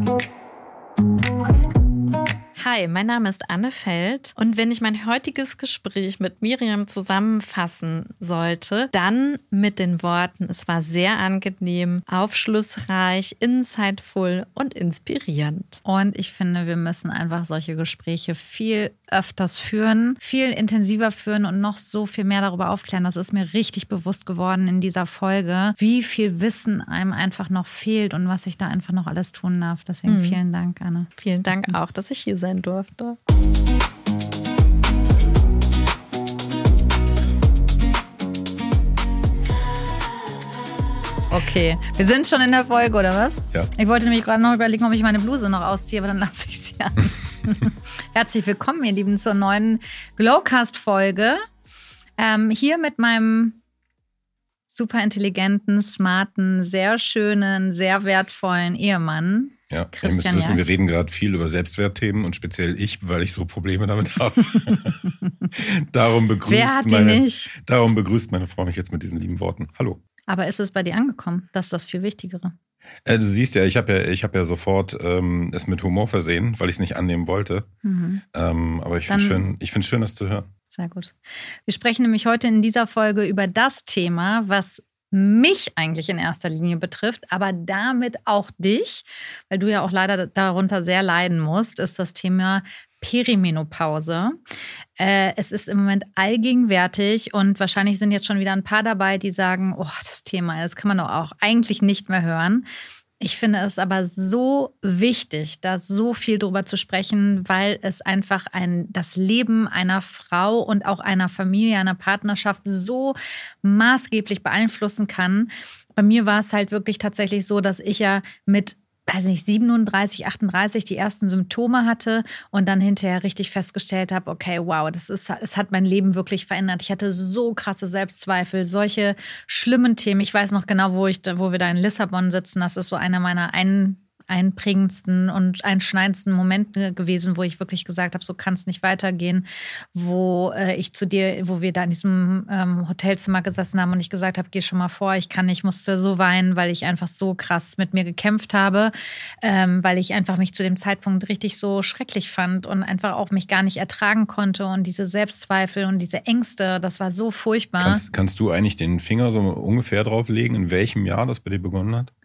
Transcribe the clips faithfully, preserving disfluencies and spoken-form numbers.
Hi, mein Name ist Anne Feld und wenn ich mein heutiges Gespräch mit Miriam zusammenfassen sollte, dann mit den Worten: Es war sehr angenehm, aufschlussreich, insightful und inspirierend. Und ich finde, wir müssen einfach solche Gespräche viel öfters führen, viel intensiver führen und noch so viel mehr darüber aufklären. Das ist mir richtig bewusst geworden in dieser Folge, wie viel Wissen einem einfach noch fehlt und was ich da einfach noch alles tun darf. Deswegen mhm. vielen Dank, Anne. Vielen Dank auch, dass ich hier sein durfte. Okay, wir sind schon in der Folge, oder was? Ja. Ich wollte nämlich gerade noch überlegen, ob ich meine Bluse noch ausziehe, aber dann lasse ich sie an. Herzlich willkommen, ihr Lieben, zur neuen Glowcast-Folge. Ähm, hier mit meinem super intelligenten, smarten, sehr schönen, sehr wertvollen Ehemann. Ja, Christian ihr müsst wissen, Jax. wir reden gerade viel über Selbstwertthemen und speziell ich, weil ich so Probleme damit habe. darum, begrüßt Wer hat die meine, nicht? darum begrüßt meine Frau mich jetzt mit diesen lieben Worten. Hallo. Aber ist es bei dir angekommen? Das ist das viel Wichtigere. Äh, du siehst ja, ich habe ja, ich hab ja sofort ähm, es mit Humor versehen, weil ich es nicht annehmen wollte. Mhm. Ähm, aber ich finde es schön, ich find's schön, das zu hören. Sehr gut. Wir sprechen nämlich heute in dieser Folge über das Thema, was mich eigentlich in erster Linie betrifft, aber damit auch dich, weil du ja auch leider darunter sehr leiden musst, ist das Thema Perimenopause. Äh, es ist im Moment allgegenwärtig und wahrscheinlich sind jetzt schon wieder ein paar dabei, die sagen, oh, das Thema, das kann man doch auch eigentlich nicht mehr hören. Ich finde es aber so wichtig, da so viel drüber zu sprechen, weil es einfach ein, das Leben einer Frau und auch einer Familie, einer Partnerschaft so maßgeblich beeinflussen kann. Bei mir war es halt wirklich tatsächlich so, dass ich ja mit weiß nicht, siebenunddreißig, achtunddreißig die ersten Symptome hatte und dann hinterher richtig festgestellt habe, okay, wow, das ist, es hat mein Leben wirklich verändert. Ich hatte so krasse Selbstzweifel, solche schlimmen Themen. Ich weiß noch genau, wo ich, wo wir da in Lissabon sitzen. Das ist so einer meiner ein einprägendsten und einschneidendsten Momente gewesen, wo ich wirklich gesagt habe, so kann es nicht weitergehen, wo äh, ich zu dir, wo wir da in diesem ähm, Hotelzimmer gesessen haben und ich gesagt habe, geh schon mal vor, ich kann nicht, ich musste so weinen, weil ich einfach so krass mit mir gekämpft habe, ähm, weil ich einfach mich zu dem Zeitpunkt richtig so schrecklich fand und einfach auch mich gar nicht ertragen konnte und diese Selbstzweifel und diese Ängste, das war so furchtbar. Kannst, kannst du eigentlich den Finger so ungefähr drauflegen, in welchem Jahr das bei dir begonnen hat?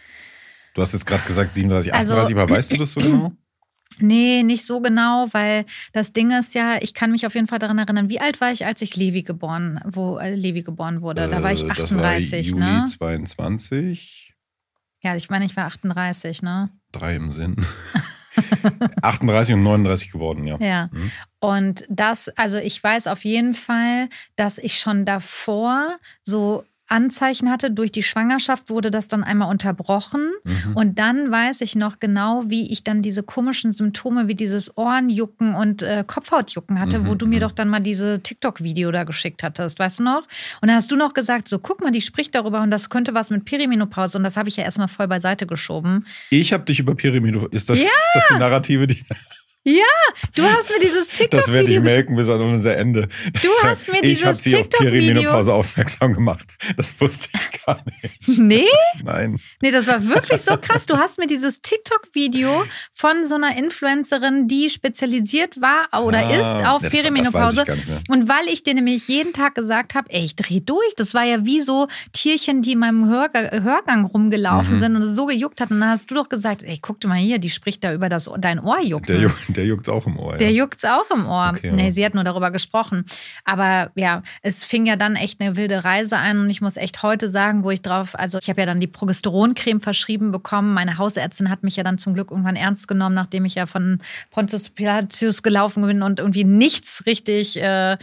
Du hast jetzt gerade gesagt siebenunddreißig, achtunddreißig, also, aber weißt du das so genau? Nee, nicht so genau, weil das Ding ist ja, ich kann mich auf jeden Fall daran erinnern, wie alt war ich, als ich Levi geboren, wo äh, Levi geboren wurde? Da war ich achtunddreißig, das war ne? Juli zweiundzwanzig. Ja, ich meine, ich war achtunddreißig, ne? Drei im Sinn. achtunddreißig und neununddreißig geworden, ja. Ja. Mhm. Und das, also ich weiß auf jeden Fall, dass ich schon davor so Anzeichen hatte. Durch die Schwangerschaft wurde das dann einmal unterbrochen. Mhm. Und dann weiß ich noch genau, wie ich dann diese komischen Symptome wie dieses Ohrenjucken und äh, Kopfhautjucken hatte, mhm. wo du mir doch dann mal diese TikTok-Video da geschickt hattest, weißt du noch? Und dann hast du noch gesagt, so guck mal, die spricht darüber und das könnte was mit Perimenopause. Und das habe ich ja erstmal voll beiseite geschoben. Ich habe dich über Perimenopause. Ist das, ja! ist das die Narrative, die... Ja, du hast mir dieses TikTok-Video... Das werde ich melken bis an unser Ende. Das du hast mir dieses TikTok-Video... Ich habe sie auf Perimenopause aufmerksam gemacht. Das wusste ich gar nicht. Nee? Nein. Nee, das war wirklich so krass. Du hast mir dieses TikTok-Video von so einer Influencerin, die spezialisiert war oder ah, ist auf ja, das, Perimenopause. Das weiß ich gar nicht mehr. Und weil ich dir nämlich jeden Tag gesagt habe, ey, ich drehe durch. Das war ja wie so Tierchen, die in meinem Hörgang, Hörgang rumgelaufen mhm. sind und es so gejuckt hat. Und dann hast du doch gesagt, ey, guck dir mal hier, die spricht da über das, dein Ohrjucken. Der Juck. Der juckt's auch im Ohr. Ja. Der juckt's auch im Ohr. Okay, nee, ja. sie hat nur darüber gesprochen. Aber ja, es fing ja dann echt eine wilde Reise an und ich muss echt heute sagen, wo ich drauf, also ich habe ja dann die Progesteroncreme verschrieben bekommen. Meine Hausärztin hat mich ja dann zum Glück irgendwann ernst genommen, nachdem ich ja von Pontius Pilatus gelaufen bin und irgendwie nichts richtig, äh,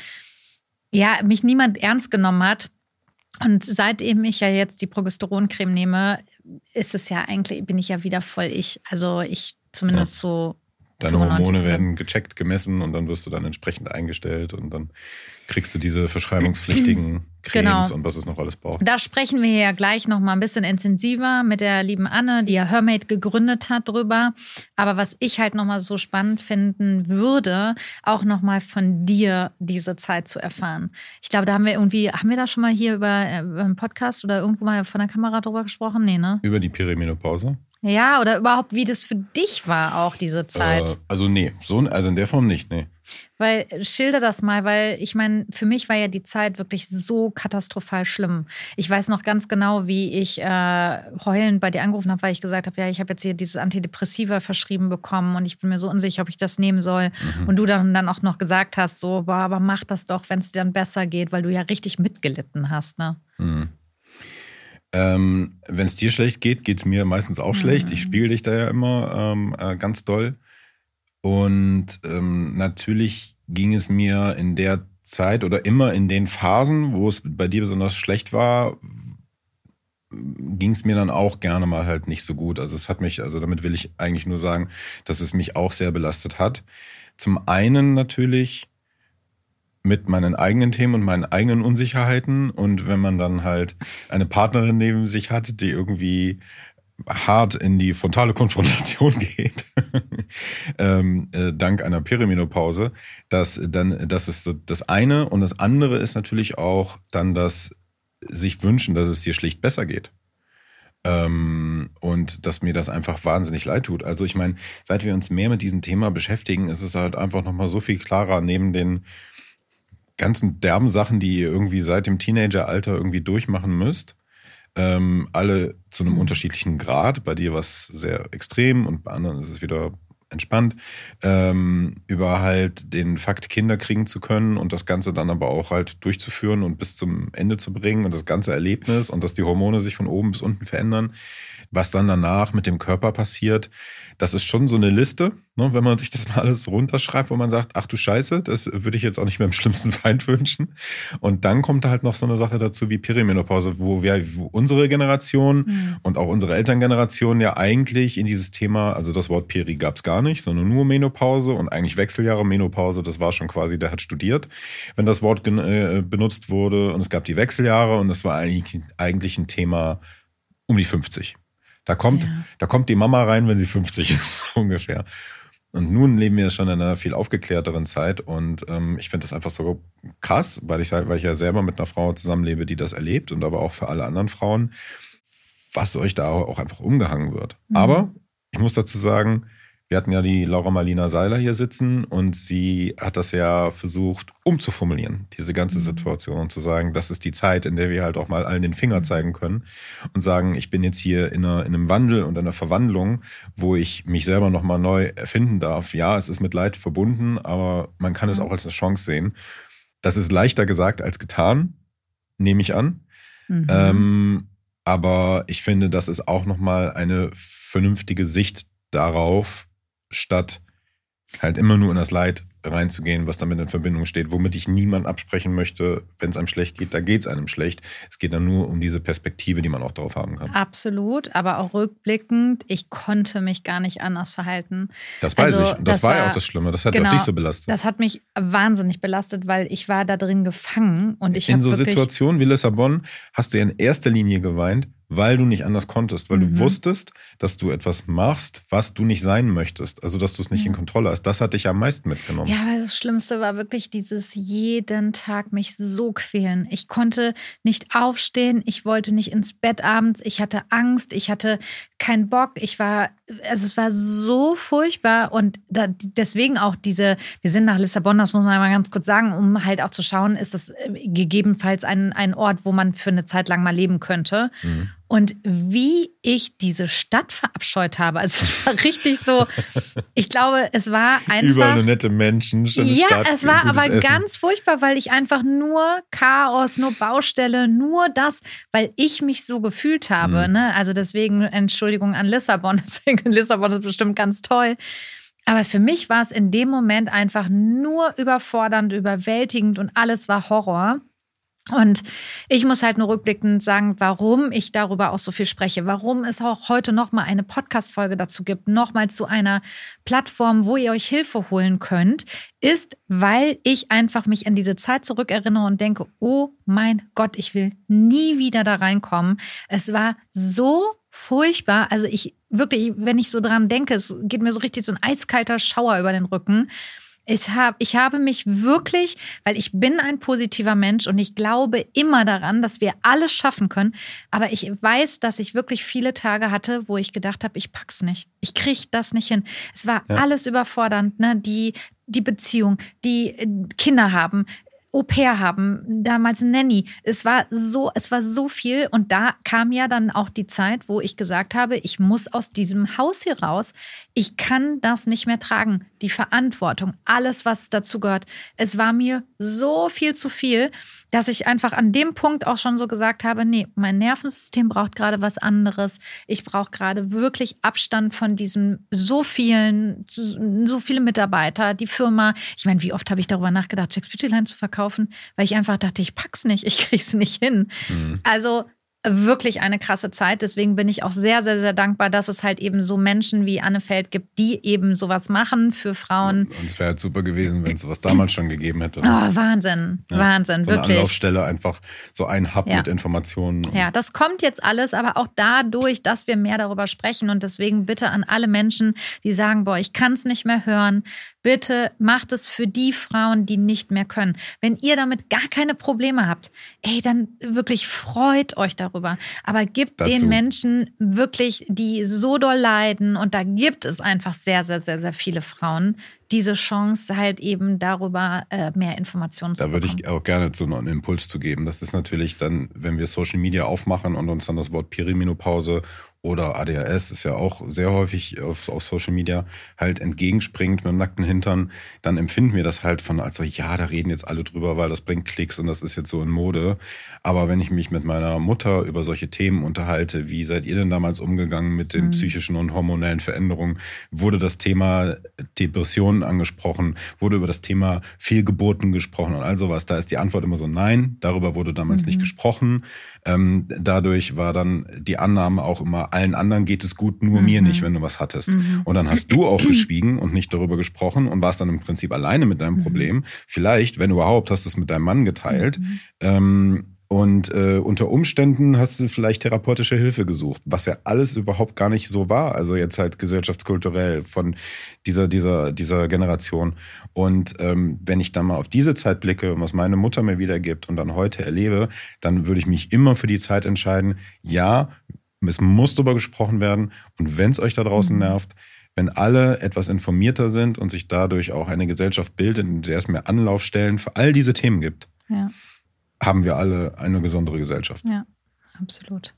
ja, mich niemand ernst genommen hat. Und seitdem ich ja jetzt die Progesteroncreme nehme, ist es ja eigentlich, bin ich ja wieder voll ich. Also ich zumindest ja. so. Deine Hormone werden gecheckt, gemessen und dann wirst du dann entsprechend eingestellt und dann kriegst du diese verschreibungspflichtigen Cremes genau. und was es noch alles braucht. Da sprechen wir ja gleich noch mal ein bisschen intensiver mit der lieben Anne, die ja Hermate gegründet hat, drüber. Aber was ich halt noch mal so spannend finden würde, auch noch mal von dir diese Zeit zu erfahren. Ich glaube, da haben wir irgendwie, haben wir da schon mal hier über, über einen Podcast oder irgendwo mal von der Kamera drüber gesprochen? Nee, ne? Über die Perimenopause? Ja, oder überhaupt, wie das für dich war, auch diese Zeit. Äh, also nee, so, also in der Form nicht, nee. Weil, schilder das mal, weil ich meine, für mich war ja die Zeit wirklich so katastrophal schlimm. Ich weiß noch ganz genau, wie ich äh, heulend bei dir angerufen habe, weil ich gesagt habe, ja, ich habe jetzt hier dieses Antidepressiva verschrieben bekommen und ich bin mir so unsicher, ob ich das nehmen soll. Mhm. Und du dann, dann auch noch gesagt hast, so, boah, aber mach das doch, wenn es dir dann besser geht, weil du ja richtig mitgelitten hast, ne? Mhm. Ähm, wenn es dir schlecht geht, geht es mir meistens auch mhm. schlecht. Ich spiegel dich da ja immer ähm, äh, ganz doll. Und ähm, natürlich ging es mir in der Zeit oder immer in den Phasen, wo es bei dir besonders schlecht war, ging es mir dann auch gerne mal halt nicht so gut. Also es hat mich, also damit will ich eigentlich nur sagen, dass es mich auch sehr belastet hat. Zum einen natürlich mit meinen eigenen Themen und meinen eigenen Unsicherheiten. Und wenn man dann halt eine Partnerin neben sich hat, die irgendwie hart in die frontale Konfrontation geht, ähm, äh, dank einer Perimenopause, dass dann, das ist das eine. Und das andere ist natürlich auch dann das sich wünschen, dass es dir schlicht besser geht. Ähm, und dass mir das einfach wahnsinnig leid tut. Also ich meine, seit wir uns mehr mit diesem Thema beschäftigen, ist es halt einfach nochmal so viel klarer, neben den ganzen derben Sachen, die ihr irgendwie seit dem Teenageralter irgendwie durchmachen müsst. Ähm, alle zu einem unterschiedlichen Grad. Bei dir war es sehr extrem und bei anderen ist es wieder entspannt. Ähm, über halt den Fakt, Kinder kriegen zu können und das Ganze dann aber auch halt durchzuführen und bis zum Ende zu bringen und das ganze Erlebnis und dass die Hormone sich von oben bis unten verändern. Was dann danach mit dem Körper passiert, das ist schon so eine Liste, ne, wenn man sich das mal alles runterschreibt, wo man sagt, ach du Scheiße, das würde ich jetzt auch nicht meinem schlimmsten Feind wünschen. Und dann kommt da halt noch so eine Sache dazu wie Perimenopause, wo wir, wo unsere Generation mhm. und auch unsere Elterngeneration ja eigentlich in dieses Thema, also das Wort Peri gab es gar nicht, sondern nur Menopause und eigentlich Wechseljahre. Menopause, das war schon quasi, der hat studiert, wenn das Wort äh, benutzt wurde. Und es gab die Wechseljahre und das war eigentlich, eigentlich ein Thema um die fünfzig. Da kommt, ja. da kommt die Mama rein, wenn sie fünfzig ist, ungefähr. Und nun leben wir schon in einer viel aufgeklärteren Zeit. Und ähm, ich finde das einfach so krass, weil ich, weil ich ja selber mit einer Frau zusammenlebe, die das erlebt und aber auch für alle anderen Frauen, was euch da auch einfach umgehangen wird. Mhm. Aber ich muss dazu sagen, wir hatten ja die Laura Marlina Seiler hier sitzen und sie hat das ja versucht umzuformulieren, diese ganze Situation, und zu sagen, das ist die Zeit, in der wir halt auch mal allen den Finger zeigen können und sagen, ich bin jetzt hier in, einer, in einem Wandel und einer Verwandlung, wo ich mich selber nochmal neu erfinden darf. Ja, es ist mit Leid verbunden, aber man kann es auch als eine Chance sehen. Das ist leichter gesagt als getan, nehme ich an. Mhm. Ähm, aber ich finde, das ist auch nochmal eine vernünftige Sicht darauf, statt halt immer nur in das Leid reinzugehen, was damit in Verbindung steht, womit ich niemand absprechen möchte, wenn es einem schlecht geht, da geht es einem schlecht. Es geht dann nur um diese Perspektive, die man auch darauf haben kann. Absolut, aber auch rückblickend, ich konnte mich gar nicht anders verhalten. Das weiß also, ich. Und das, das war ja auch das Schlimme. Das hat genau, auch dich so belastet. Das hat mich wahnsinnig belastet, weil ich war da drin gefangen. Und ich in so Situationen wie Lissabon hast du ja in erster Linie geweint, weil du nicht anders konntest, weil mhm. du wusstest, dass du etwas machst, was du nicht sein möchtest. Also, dass du es nicht ja. in Kontrolle hast. Das hat dich am meisten mitgenommen. Ja, aber das Schlimmste war wirklich dieses jeden Tag mich so quälen. Ich konnte nicht aufstehen, ich wollte nicht ins Bett abends, ich hatte Angst, ich hatte keinen Bock. Ich war, also es war so furchtbar und da, deswegen auch diese, wir sind nach Lissabon, das muss man mal ganz kurz sagen, um halt auch zu schauen, ist das gegebenenfalls ein, ein Ort, wo man für eine Zeit lang mal leben könnte. Mhm. Und wie ich diese Stadt verabscheut habe, also es war richtig so, ich glaube, es war einfach... Überall nur nette Menschen, schöne ja, Stadt. Ja, es war aber Essen. ganz furchtbar, weil ich einfach nur Chaos, nur Baustelle, nur das, weil ich mich so gefühlt habe. Mhm. Ne? Also deswegen Entschuldigung an Lissabon, Lissabon ist bestimmt ganz toll. Aber für mich war es in dem Moment einfach nur überfordernd, überwältigend und alles war Horror. Und ich muss halt nur rückblickend sagen, warum ich darüber auch so viel spreche, warum es auch heute nochmal eine Podcast-Folge dazu gibt, nochmal zu einer Plattform, wo ihr euch Hilfe holen könnt, ist, weil ich einfach mich an diese Zeit zurückerinnere und denke, oh mein Gott, ich will nie wieder da reinkommen. Es war so furchtbar, also ich wirklich, wenn ich so dran denke, es geht mir so richtig so ein eiskalter Schauer über den Rücken. Ich, hab, ich habe mich wirklich, weil ich bin ein positiver Mensch und ich glaube immer daran, dass wir alles schaffen können. Aber ich weiß, dass ich wirklich viele Tage hatte, wo ich gedacht habe, ich pack's nicht. Ich kriege das nicht hin. Es war ja. alles überfordernd, ne? Die, die Beziehung, die Kinder haben, Au-pair haben, damals Nanny. Es war so, es war so viel und da kam ja dann auch die Zeit, wo ich gesagt habe, ich muss aus diesem Haus hier raus. Ich kann das nicht mehr tragen. Die Verantwortung, alles, was dazu gehört. Es war mir so viel zu viel, dass ich einfach an dem Punkt auch schon so gesagt habe, nee, mein Nervensystem braucht gerade was anderes. Ich brauche gerade wirklich Abstand von diesem so vielen, so viele Mitarbeiter, die Firma. Ich meine, wie oft habe ich darüber nachgedacht, Jack's Beautyline zu verkaufen, weil ich einfach dachte, ich pack's nicht, ich krieg's nicht hin. Mhm. Also wirklich eine krasse Zeit. Deswegen bin ich auch sehr, sehr, sehr dankbar, dass es halt eben so Menschen wie Anne Feld gibt, die eben sowas machen für Frauen. Und es wäre halt super gewesen, wenn es sowas damals schon gegeben hätte. Oh, Wahnsinn, ja, Wahnsinn, so wirklich. Eine Anlaufstelle, einfach so ein Hub ja. mit Informationen. Ja, das kommt jetzt alles, aber auch dadurch, dass wir mehr darüber sprechen. Und deswegen bitte an alle Menschen, die sagen, boah, ich kann es nicht mehr hören, bitte macht es für die Frauen, die nicht mehr können. Wenn ihr damit gar keine Probleme habt, ey, dann wirklich freut euch darüber. Aber gibt Dazu. den Menschen wirklich, die so doll leiden, und da gibt es einfach sehr, sehr, sehr, sehr viele Frauen, diese Chance halt eben darüber äh, mehr Informationen zu bekommen. Da würde ich auch gerne so einen Impuls zu geben. Das ist natürlich dann, wenn wir Social Media aufmachen und uns dann das Wort Perimenopause oder A D H S ist ja auch sehr häufig auf, auf Social Media halt entgegenspringt mit dem nackten Hintern, dann empfinden wir das halt von als so, ja, da reden jetzt alle drüber, weil das bringt Klicks und das ist jetzt so in Mode. Aber wenn ich mich mit meiner Mutter über solche Themen unterhalte, wie seid ihr denn damals umgegangen mit den mhm. psychischen und hormonellen Veränderungen, wurde das Thema Depressionen angesprochen, wurde über das Thema Fehlgeburten gesprochen und all sowas. Da ist die Antwort immer so, nein, darüber wurde damals mhm. nicht gesprochen. Ähm, dadurch war dann die Annahme auch immer, allen anderen geht es gut, nur mhm. mir nicht, wenn du was hattest. Mhm. Und dann hast du auch geschwiegen und nicht darüber gesprochen und warst dann im Prinzip alleine mit deinem mhm. Problem. Vielleicht, wenn überhaupt, hast du es mit deinem Mann geteilt. Mhm. Ähm, und äh, unter Umständen hast du vielleicht therapeutische Hilfe gesucht, was ja alles überhaupt gar nicht so war. Also jetzt halt gesellschaftskulturell von dieser, dieser, dieser Generation. Und ähm, wenn ich dann mal auf diese Zeit blicke und was meine Mutter mir wiedergibt und dann heute erlebe, dann würde ich mich immer für die Zeit entscheiden, ja, es muss darüber gesprochen werden. Und wenn es euch da draußen mhm. nervt, wenn alle etwas informierter sind und sich dadurch auch eine Gesellschaft bildet, in der es mehr Anlaufstellen für all diese Themen gibt, ja. haben wir alle eine gesondere Gesellschaft. Ja, absolut.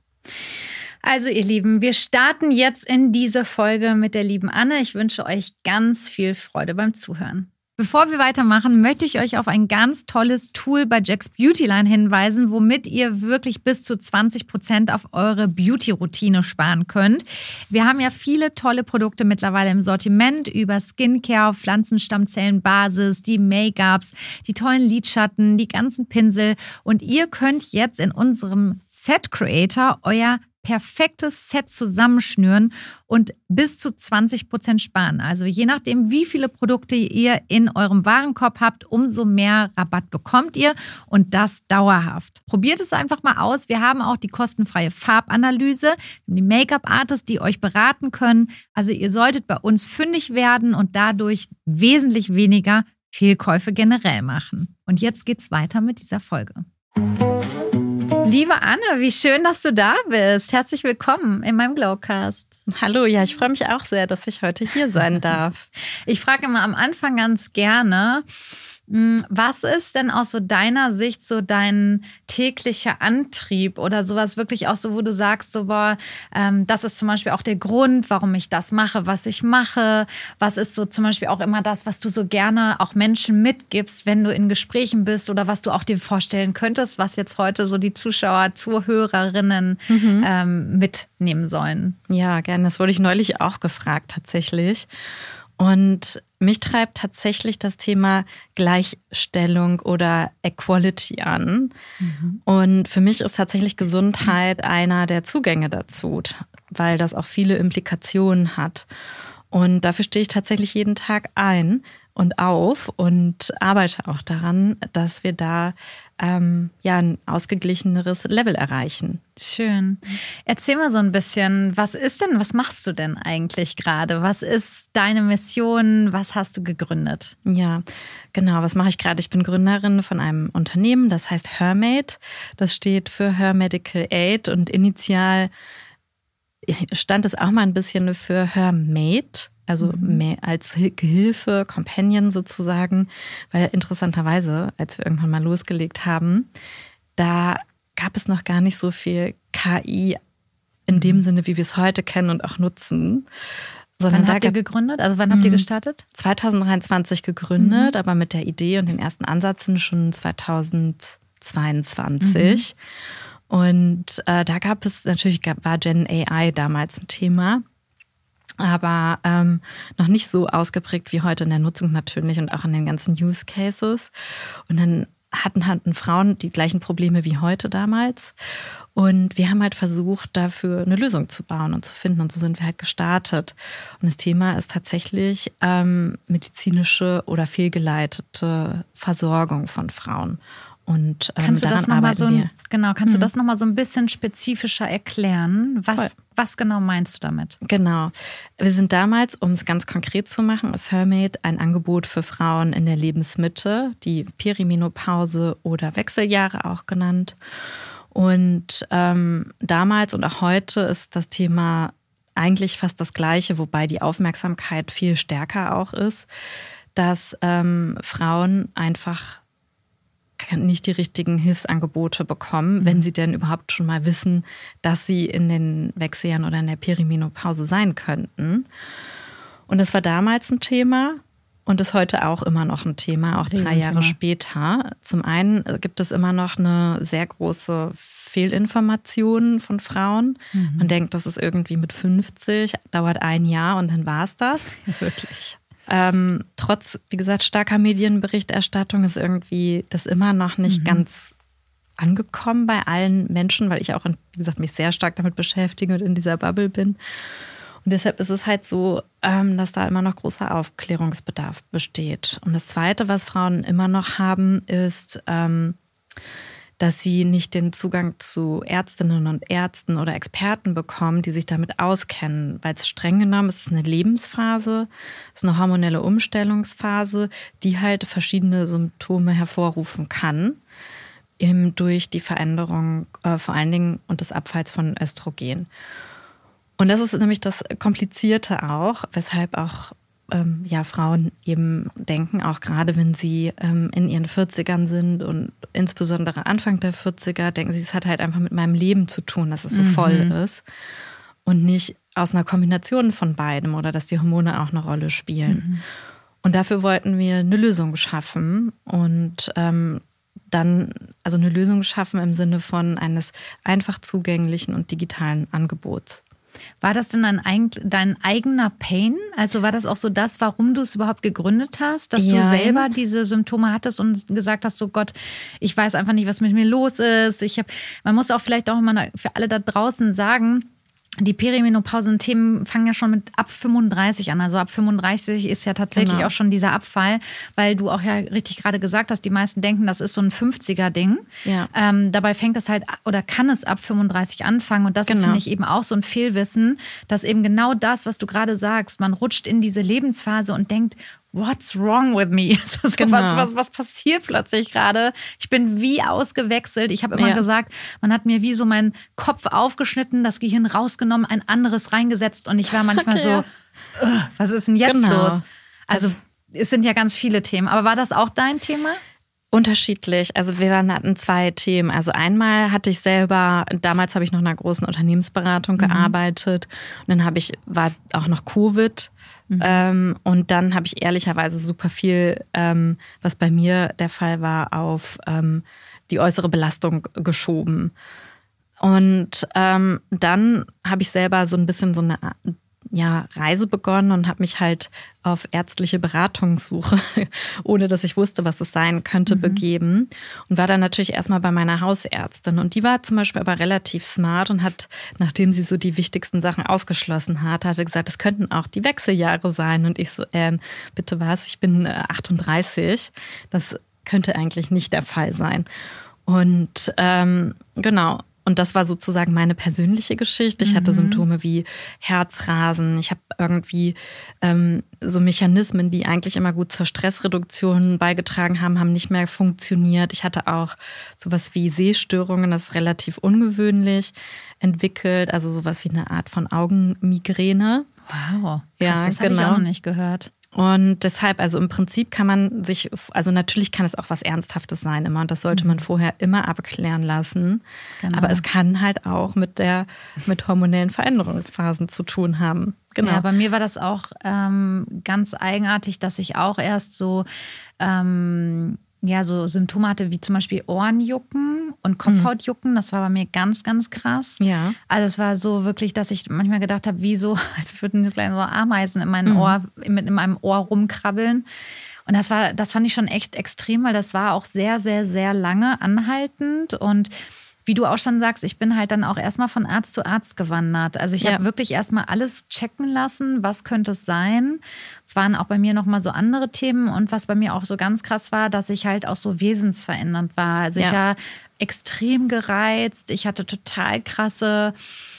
Also ihr Lieben, wir starten jetzt in diese Folge mit der lieben Anne. Ich wünsche euch ganz viel Freude beim Zuhören. Bevor wir weitermachen, möchte ich euch auf ein ganz tolles Tool bei Jack's Beautyline hinweisen, womit ihr wirklich bis zu zwanzig Prozent auf eure Beauty-Routine sparen könnt. Wir haben ja viele tolle Produkte mittlerweile im Sortiment über Skincare, Pflanzenstammzellenbasis, die Make-ups, die tollen Lidschatten, die ganzen Pinsel. Und ihr könnt jetzt in unserem Set Creator euer perfektes Set zusammenschnüren und bis zu zwanzig Prozent sparen. Also je nachdem, wie viele Produkte ihr in eurem Warenkorb habt, umso mehr Rabatt bekommt ihr und das dauerhaft. Probiert es einfach mal aus. Wir haben auch die kostenfreie Farbanalyse, die Make-up-Artists, die euch beraten können. Also ihr solltet bei uns fündig werden und dadurch wesentlich weniger Fehlkäufe generell machen. Und jetzt geht's weiter mit dieser Folge. Liebe Anne, wie schön, dass du da bist. Herzlich willkommen in meinem Glowcast. Hallo, ja, ich freue mich auch sehr, dass ich heute hier sein darf. Ich frage immer am Anfang ganz gerne, was ist denn aus so deiner Sicht so dein täglicher Antrieb oder sowas wirklich auch so, wo du sagst, so boah, ähm, das ist zum Beispiel auch der Grund, warum ich das mache, was ich mache. Was ist so zum Beispiel auch immer das, was du so gerne auch Menschen mitgibst, wenn du in Gesprächen bist oder was du auch dir vorstellen könntest, was jetzt heute so die Zuschauer, Zuhörerinnen mhm. ähm, mitnehmen sollen? Ja, gerne. Das wurde ich neulich auch gefragt tatsächlich. Und mich treibt tatsächlich das Thema Gleichstellung oder Equality an. Mhm. Und für mich ist tatsächlich Gesundheit einer der Zugänge dazu, weil das auch viele Implikationen hat. Und dafür stehe ich tatsächlich jeden Tag ein, und auf und arbeite auch daran, dass wir da ähm, ja ein ausgeglicheneres Level erreichen. Schön. Erzähl mal so ein bisschen, was ist denn, was machst du denn eigentlich gerade? Was ist deine Mission? Was hast du gegründet? Ja, genau, was mache ich gerade? Ich bin Gründerin von einem Unternehmen, das heißt Hermate. Das steht für Her Medical Aid und initial stand es auch mal ein bisschen für Hermate. Also mehr als Gehilfe, Companion sozusagen, weil interessanterweise, als wir irgendwann mal losgelegt haben, da gab es noch gar nicht so viel K I in dem Sinne, wie wir es heute kennen und auch nutzen. Sondern wann habt ihr gegründet? Also wann habt ihr gestartet? zwanzig dreiundzwanzig gegründet, mhm. aber mit der Idee und den ersten Ansätzen schon zwanzig zweiundzwanzig. Mhm. Und äh, da gab es natürlich, war Gen A I damals ein Thema. Aber ähm, noch nicht so ausgeprägt wie heute in der Nutzung natürlich und auch in den ganzen Use Cases. Und dann hatten, hatten Frauen die gleichen Probleme wie heute damals. Und wir haben halt versucht, dafür eine Lösung zu bauen und zu finden. Und so sind wir halt gestartet. Und das Thema ist tatsächlich ähm, medizinische oder fehlgeleitete Versorgung von Frauen. Und ähm, kannst du das noch mal so ein, genau, kannst mhm. du das noch mal so ein bisschen spezifischer erklären? Was, was genau meinst du damit? Genau. Wir sind damals, um es ganz konkret zu machen, ist Hermate ein Angebot für Frauen in der Lebensmitte, die Perimenopause oder Wechseljahre auch genannt. Und ähm, damals und auch heute ist das Thema eigentlich fast das Gleiche, wobei die Aufmerksamkeit viel stärker auch ist, dass ähm, Frauen einfach nicht die richtigen Hilfsangebote bekommen, mhm. wenn sie denn überhaupt schon mal wissen, dass sie in den Wechseljahren oder in der Perimenopause sein könnten. Und das war damals ein Thema und ist heute auch immer noch ein Thema, auch drei Jahre später. Zum einen gibt es immer noch eine sehr große Fehlinformation von Frauen. Mhm. Man denkt, das ist irgendwie mit fünfzig, dauert ein Jahr und dann war es das. Wirklich. Ähm, trotz, wie gesagt, starker Medienberichterstattung ist irgendwie das immer noch nicht mhm. ganz angekommen bei allen Menschen, weil ich auch, wie gesagt, mich sehr stark damit beschäftige und in dieser Bubble bin. Und deshalb ist es halt so, ähm, dass da immer noch großer Aufklärungsbedarf besteht. Und das Zweite, was Frauen immer noch haben, ist, ähm, dass sie nicht den Zugang zu Ärztinnen und Ärzten oder Experten bekommen, die sich damit auskennen. Weil es streng genommen ist, es eine Lebensphase, es ist eine hormonelle Umstellungsphase, die halt verschiedene Symptome hervorrufen kann, eben durch die Veränderung äh, vor allen Dingen und des Abfalls von Östrogen. Und das ist nämlich das Komplizierte auch, weshalb auch ähm, ja, Frauen eben denken, auch gerade wenn sie ähm, in ihren vierzigern sind und insbesondere Anfang der vierziger, denken sie, es hat halt einfach mit meinem Leben zu tun, dass es so mhm. voll ist und nicht aus einer Kombination von beidem oder dass die Hormone auch eine Rolle spielen. Mhm. Und dafür wollten wir eine Lösung schaffen und ähm, dann also eine Lösung schaffen im Sinne von eines einfach zugänglichen und digitalen Angebots. War das denn dein, dein eigener Pain? Also war das auch so das, warum du es überhaupt gegründet hast? Dass ja. du selber diese Symptome hattest und gesagt hast, so Gott, ich weiß einfach nicht, was mit mir los ist. Ich hab, man muss auch vielleicht auch mal für alle da draußen sagen, die Perimenopausen-Themen fangen ja schon mit ab fünfunddreißig an. Also ab fünfunddreißig ist ja tatsächlich genau. auch schon dieser Abfall, weil du auch ja richtig gerade gesagt hast, die meisten denken, das ist so ein fünfziger-Ding. Ja. Ähm, dabei fängt das halt oder kann es ab fünfunddreißig anfangen. Und das genau. ist, finde ich, eben auch so ein Fehlwissen, dass eben genau das, was du gerade sagst, man rutscht in diese Lebensphase und denkt, what's wrong with me? So, genau. was, was, was passiert plötzlich gerade? Ich bin wie ausgewechselt. Ich habe immer ja. gesagt, man hat mir wie so meinen Kopf aufgeschnitten, das Gehirn rausgenommen, ein anderes reingesetzt und ich war manchmal okay. so, was ist denn jetzt genau. los? Also das es sind ja ganz viele Themen. Aber war das auch dein Thema? Unterschiedlich. Also wir hatten zwei Themen. Also einmal hatte ich selber, damals habe ich noch in einer großen Unternehmensberatung mhm. gearbeitet und dann habe ich, war auch noch Covid. Mhm. Ähm, und dann habe ich ehrlicherweise super viel, ähm, was bei mir der Fall war, auf ähm, die äußere Belastung geschoben. Und ähm, dann habe ich selber so ein bisschen so eine ja, Reise begonnen und habe mich halt auf ärztliche Beratungssuche, ohne dass ich wusste, was es sein könnte, mhm. begeben. Und war dann natürlich erstmal bei meiner Hausärztin. Und die war zum Beispiel aber relativ smart und hat, nachdem sie so die wichtigsten Sachen ausgeschlossen hat, hatte gesagt, es könnten auch die Wechseljahre sein. Und ich so, ähm, bitte was, ich bin achtunddreißig. Das könnte eigentlich nicht der Fall sein. Und ähm, genau. Und das war sozusagen meine persönliche Geschichte. Ich mhm. hatte Symptome wie Herzrasen. Ich habe irgendwie ähm, so Mechanismen, die eigentlich immer gut zur Stressreduktion beigetragen haben, haben nicht mehr funktioniert. Ich hatte auch sowas wie Sehstörungen, das ist relativ ungewöhnlich entwickelt. Also sowas wie eine Art von Augenmigräne. Wow, ja, krass, das genau. habe ich auch noch nicht gehört. Und deshalb, also im Prinzip kann man sich, also natürlich kann es auch was Ernsthaftes sein immer und das sollte man vorher immer abklären lassen. Genau. Aber es kann halt auch mit der, mit hormonellen Veränderungsphasen zu tun haben. Genau. Ja, bei mir war das auch ähm, ganz eigenartig, dass ich auch erst so, ähm, ja, so Symptome hatte wie zum Beispiel Ohrenjucken und Kopfhautjucken. Das war bei mir ganz, ganz krass. Ja. Also es war so wirklich, dass ich manchmal gedacht habe, wie so, als würden so Ameisen in meinem Ohr, mit in meinem Ohr rumkrabbeln. Und das war, das fand ich schon echt extrem, weil das war auch sehr, sehr, sehr lange anhaltend. Und wie du auch schon sagst, ich bin halt dann auch erstmal von Arzt zu Arzt gewandert. Also ich ja. habe wirklich erstmal alles checken lassen, was könnte es sein. Es waren auch bei mir nochmal so andere Themen und was bei mir auch so ganz krass war, dass ich halt auch so wesensverändernd war. Also ja. ich war extrem gereizt, ich hatte total krasse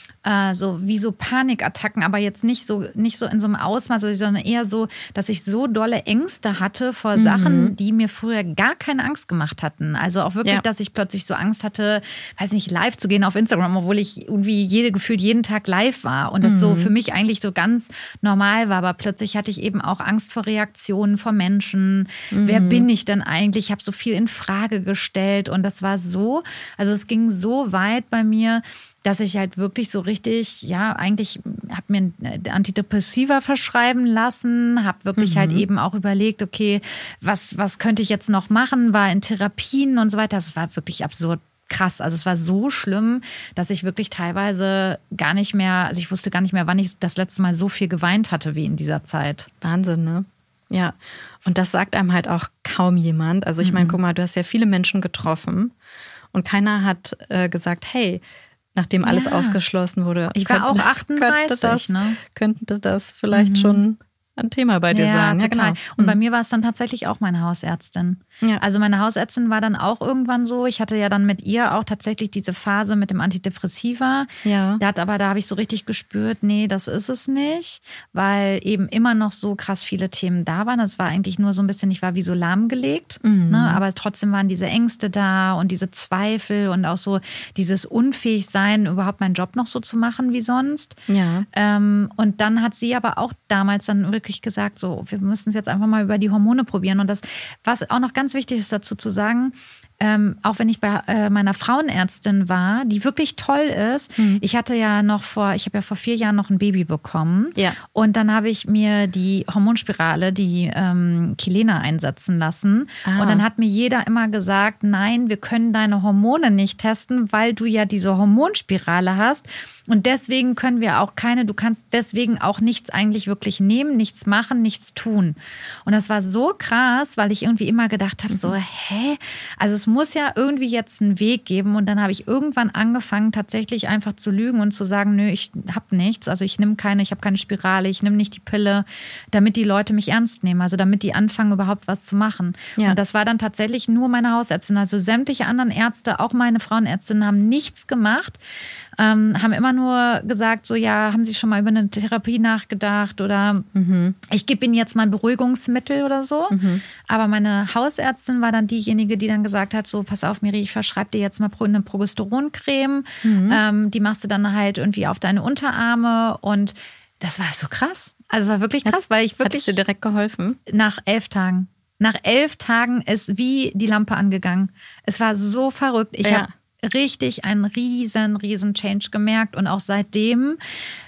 so wie so Panikattacken, aber jetzt nicht so, nicht so in so einem Ausmaß, sondern eher so, dass ich so dolle Ängste hatte vor mhm. Sachen, die mir früher gar keine Angst gemacht hatten. Also auch wirklich, ja. dass ich plötzlich so Angst hatte, weiß nicht, live zu gehen auf Instagram, obwohl ich irgendwie jede, gefühlt jeden Tag live war und das mhm. so für mich eigentlich so ganz normal war. Aber plötzlich hatte ich eben auch Angst vor Reaktionen von Menschen. Mhm. Wer bin ich denn eigentlich? Ich habe so viel in Frage gestellt und das war so, also es ging so weit bei mir, dass ich halt wirklich so richtig, ja, eigentlich habe mir Antidepressiva verschreiben lassen, habe wirklich mhm. halt eben auch überlegt, okay, was, was könnte ich jetzt noch machen, war in Therapien und so weiter. Das war wirklich absurd krass. Also es war so schlimm, dass ich wirklich teilweise gar nicht mehr, also ich wusste gar nicht mehr, wann ich das letzte Mal so viel geweint hatte wie in dieser Zeit. Wahnsinn, ne? Ja, und das sagt einem halt auch kaum jemand. Also ich meine, guck mal, du hast ja viele Menschen getroffen und keiner hat äh, gesagt, hey, nachdem alles ja. ausgeschlossen wurde. Ich war könnte, auch achtunddreißig, könnte das, ne? Könnte das vielleicht mhm. schon ein Thema bei dir ja, sein. Ja, total. klar. Und mhm. bei mir war es dann tatsächlich auch meine Hausärztin. Ja. Also meine Hausärztin war dann auch irgendwann so, ich hatte ja dann mit ihr auch tatsächlich diese Phase mit dem Antidepressiva. Ja. Da hat aber, da habe ich so richtig gespürt, nee, das ist es nicht, weil eben immer noch so krass viele Themen da waren. Das war eigentlich nur so ein bisschen, ich war wie so lahmgelegt, mhm. ne? Aber trotzdem waren diese Ängste da und diese Zweifel und auch so dieses Unfähigsein, überhaupt meinen Job noch so zu machen wie sonst. Ja. Ähm, und dann hat sie aber auch damals dann wirklich gesagt, so, wir müssen es jetzt einfach mal über die Hormone probieren. Und das, was auch noch ganz wichtig ist dazu zu sagen, ähm, auch wenn ich bei äh, meiner Frauenärztin war, die wirklich toll ist. Mhm. Ich hatte ja noch vor, ich habe ja vor vier Jahren noch ein Baby bekommen. Ja. Und dann habe ich mir die Hormonspirale, die ähm, Kilena einsetzen lassen. Ah. Und dann hat mir jeder immer gesagt, nein, wir können deine Hormone nicht testen, weil du ja diese Hormonspirale hast. Und deswegen können wir auch keine, du kannst deswegen auch nichts eigentlich wirklich nehmen, nichts machen, nichts tun. Und das war so krass, weil ich irgendwie immer gedacht habe, mhm. so, hä? Also es muss ja irgendwie jetzt einen Weg geben. Und dann habe ich irgendwann angefangen, tatsächlich einfach zu lügen und zu sagen, nö, ich habe nichts. Also ich nehme keine, ich habe keine Spirale, ich nehme nicht die Pille, damit die Leute mich ernst nehmen. Also damit die anfangen, überhaupt was zu machen. Ja. Und das war dann tatsächlich nur meine Hausärztin. Also sämtliche anderen Ärzte, auch meine Frauenärztinnen, haben nichts gemacht. Ähm, haben immer nur gesagt, so ja, haben Sie schon mal über eine Therapie nachgedacht oder mhm. ich gebe Ihnen jetzt mal ein Beruhigungsmittel oder so. Mhm. Aber meine Hausärztin war dann diejenige, die dann gesagt hat, so pass auf Miri, ich verschreibe dir jetzt mal eine Progesteroncreme. Mhm. Ähm, die machst du dann halt irgendwie auf deine Unterarme und das war so krass. Also es war wirklich krass, weil ich wirklich... Hat es dir direkt geholfen? Nach elf Tagen. Nach elf Tagen ist wie die Lampe angegangen. Es war so verrückt. Ich ja. habe richtig einen riesen, riesen Change gemerkt und auch seitdem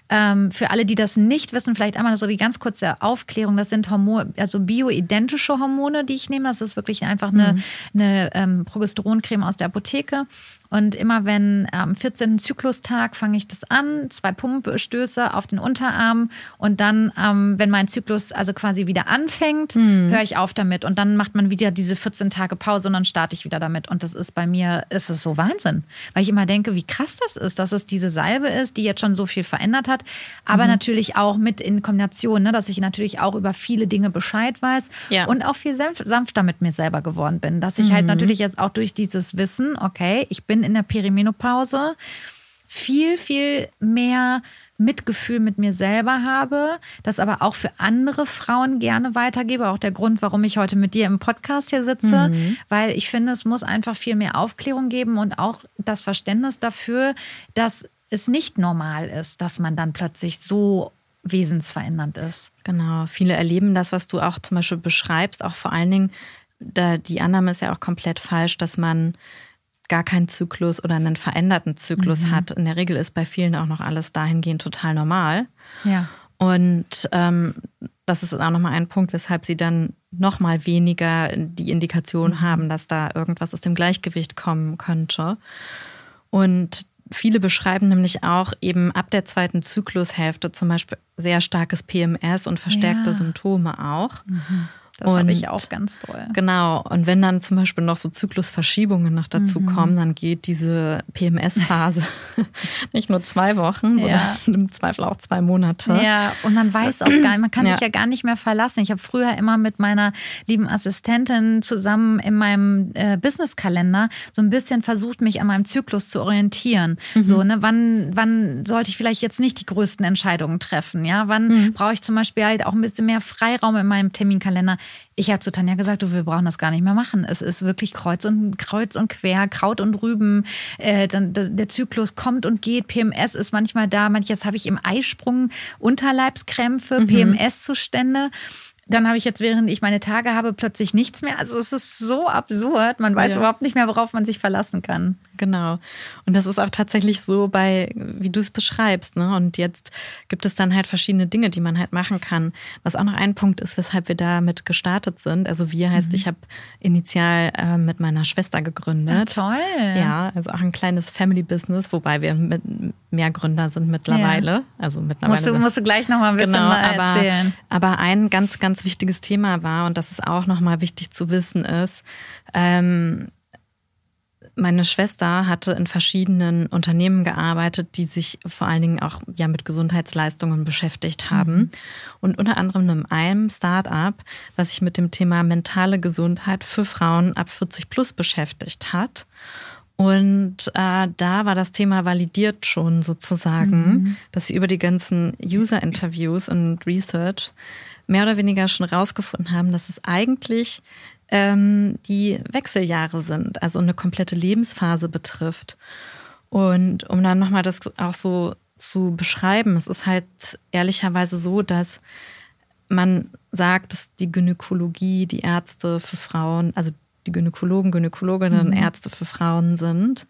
Ähm, für alle, die das nicht wissen, vielleicht einmal so die ganz kurze Aufklärung. Das sind Hormone, also bioidentische Hormone, die ich nehme. Das ist wirklich einfach eine, mhm. eine ähm, Progesteroncreme aus der Apotheke. Und immer wenn am vierzehnten Zyklustag fange ich das an, zwei Pumpstöße auf den Unterarm und dann, ähm, wenn mein Zyklus also quasi wieder anfängt, mhm. höre ich auf damit und dann macht man wieder diese vierzehn Tage Pause und dann starte ich wieder damit. Und das ist bei mir, ist es so Wahnsinn, weil ich immer denke, wie krass das ist, dass es diese Salbe ist, die jetzt schon so viel verändert hat, aber mhm. natürlich auch mit in Kombination, ne, dass ich natürlich auch über viele Dinge Bescheid weiß ja. und auch viel sanft, sanfter mit mir selber geworden bin, dass ich mhm. halt natürlich jetzt auch durch dieses Wissen, okay, ich bin in der Perimenopause viel, viel mehr Mitgefühl mit mir selber habe, das aber auch für andere Frauen gerne weitergebe. Auch der Grund, warum ich heute mit dir im Podcast hier sitze, mhm. weil ich finde, es muss einfach viel mehr Aufklärung geben und auch das Verständnis dafür, dass es nicht normal ist, dass man dann plötzlich so wesensverändernd ist. Genau, viele erleben das, was du auch zum Beispiel beschreibst, auch vor allen Dingen, da die Annahme ist ja auch komplett falsch, dass man gar keinen Zyklus oder einen veränderten Zyklus mhm. hat. In der Regel ist bei vielen auch noch alles dahingehend total normal. Ja. Und ähm, das ist auch nochmal ein Punkt, weshalb sie dann nochmal weniger die Indikation mhm. haben, dass da irgendwas aus dem Gleichgewicht kommen könnte. Und viele beschreiben nämlich auch eben ab der zweiten Zyklushälfte zum Beispiel sehr starkes P M S und verstärkte ja. Symptome auch. Mhm. Das habe ich auch ganz doll. Genau. Und wenn dann zum Beispiel noch so Zyklusverschiebungen noch dazu mhm. kommen, dann geht diese P M S-Phase nicht nur zwei Wochen, sondern ja. im Zweifel auch zwei Monate. Ja, und man weiß auch gar nicht, man kann ja. sich ja gar nicht mehr verlassen. Ich habe früher immer mit meiner lieben Assistentin zusammen in meinem äh, Businesskalender so ein bisschen versucht, mich an meinem Zyklus zu orientieren. Mhm. So, ne, wann, wann sollte ich vielleicht jetzt nicht die größten Entscheidungen treffen? Ja, wann mhm. brauche ich zum Beispiel halt auch ein bisschen mehr Freiraum in meinem Terminkalender? Ich habe zu Tanja gesagt, du, wir brauchen das gar nicht mehr machen. Es ist wirklich kreuz und, kreuz und quer, Kraut und Rüben. Äh, dann, der Zyklus kommt und geht. P M S ist manchmal da. Manches habe ich im Eisprung Unterleibskrämpfe, mhm. P M S-Zustände. Dann habe ich jetzt, während ich meine Tage habe, plötzlich nichts mehr. Also es ist so absurd. Man weiß ja. überhaupt nicht mehr, worauf man sich verlassen kann. Genau. Und das ist auch tatsächlich so bei, wie du es beschreibst, ne? Und jetzt gibt es dann halt verschiedene Dinge, die man halt machen kann. Was auch noch ein Punkt ist, weshalb wir damit gestartet sind. Also wir heißt, mhm. ich habe initial äh, mit meiner Schwester gegründet. Ja, toll. Ja, also auch ein kleines Family-Business, wobei wir mit mehr Gründer sind mittlerweile. Ja. Also mittlerweile. Musst du, musst du gleich noch mal ein bisschen genau, mal aber, erzählen. Aber ein ganz, ganz wichtiges Thema war, und das ist auch noch mal wichtig zu wissen, ist, ähm, meine Schwester hatte in verschiedenen Unternehmen gearbeitet, die sich vor allen Dingen auch ja mit Gesundheitsleistungen beschäftigt haben. Mhm. Und unter anderem in einem Start-up, was sich mit dem Thema mentale Gesundheit für Frauen ab vierzig plus beschäftigt hat. Und äh, da war das Thema validiert schon sozusagen, mhm. dass sie über die ganzen User-Interviews und Research mehr oder weniger schon rausgefunden haben, dass es eigentlich ähm, die Wechseljahre sind, also eine komplette Lebensphase betrifft. Und um dann nochmal das auch so zu beschreiben, es ist halt ehrlicherweise so, dass man sagt, dass die Gynäkologie, die Ärzte für Frauen, also die Gynäkologen, Gynäkologinnen, mhm. Ärzte für Frauen sind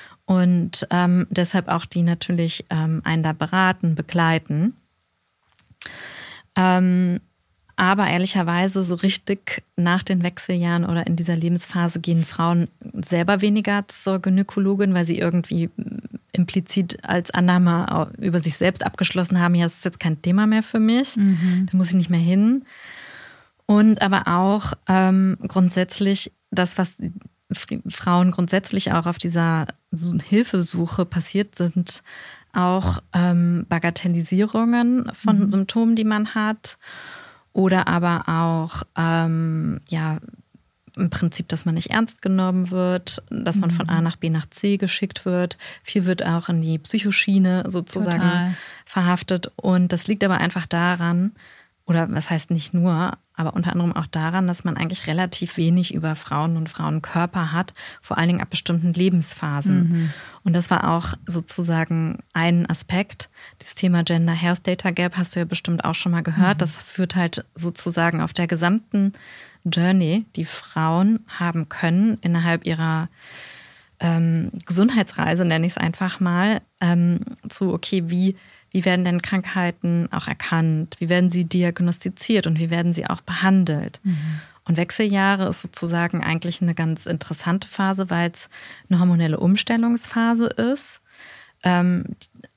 und ähm, deshalb auch die natürlich ähm, einen da beraten, begleiten. Ähm, aber ehrlicherweise so richtig nach den Wechseljahren oder in dieser Lebensphase gehen Frauen selber weniger zur Gynäkologin, weil sie irgendwie implizit als Annahme über sich selbst abgeschlossen haben, ja, das ist jetzt kein Thema mehr für mich, mhm. da muss ich nicht mehr hin. Und aber auch ähm, grundsätzlich das, was Frauen grundsätzlich auch auf dieser Hilfesuche passiert sind, auch ähm, Bagatellisierungen von mhm. Symptomen, die man hat. Oder aber auch, ähm, ja, im Prinzip, dass man nicht ernst genommen wird, dass man mhm. von A nach B nach C geschickt wird. Viel wird auch in die Psychoschiene sozusagen Total. verhaftet. Und das liegt aber einfach daran, oder was heißt nicht nur, aber unter anderem auch daran, dass man eigentlich relativ wenig über Frauen und Frauenkörper hat, vor allen Dingen ab bestimmten Lebensphasen. Mhm. Und das war auch sozusagen ein Aspekt. Das Thema Gender Health Data Gap hast du ja bestimmt auch schon mal gehört. Mhm. Das führt halt sozusagen auf der gesamten Journey, die Frauen haben können innerhalb ihrer ähm, Gesundheitsreise, nenne ich es einfach mal, ähm, zu, okay, wie Wie werden denn Krankheiten auch erkannt? Wie werden sie diagnostiziert und wie werden sie auch behandelt? Mhm. Und Wechseljahre ist sozusagen eigentlich eine ganz interessante Phase, weil es eine hormonelle Umstellungsphase ist. Ähm,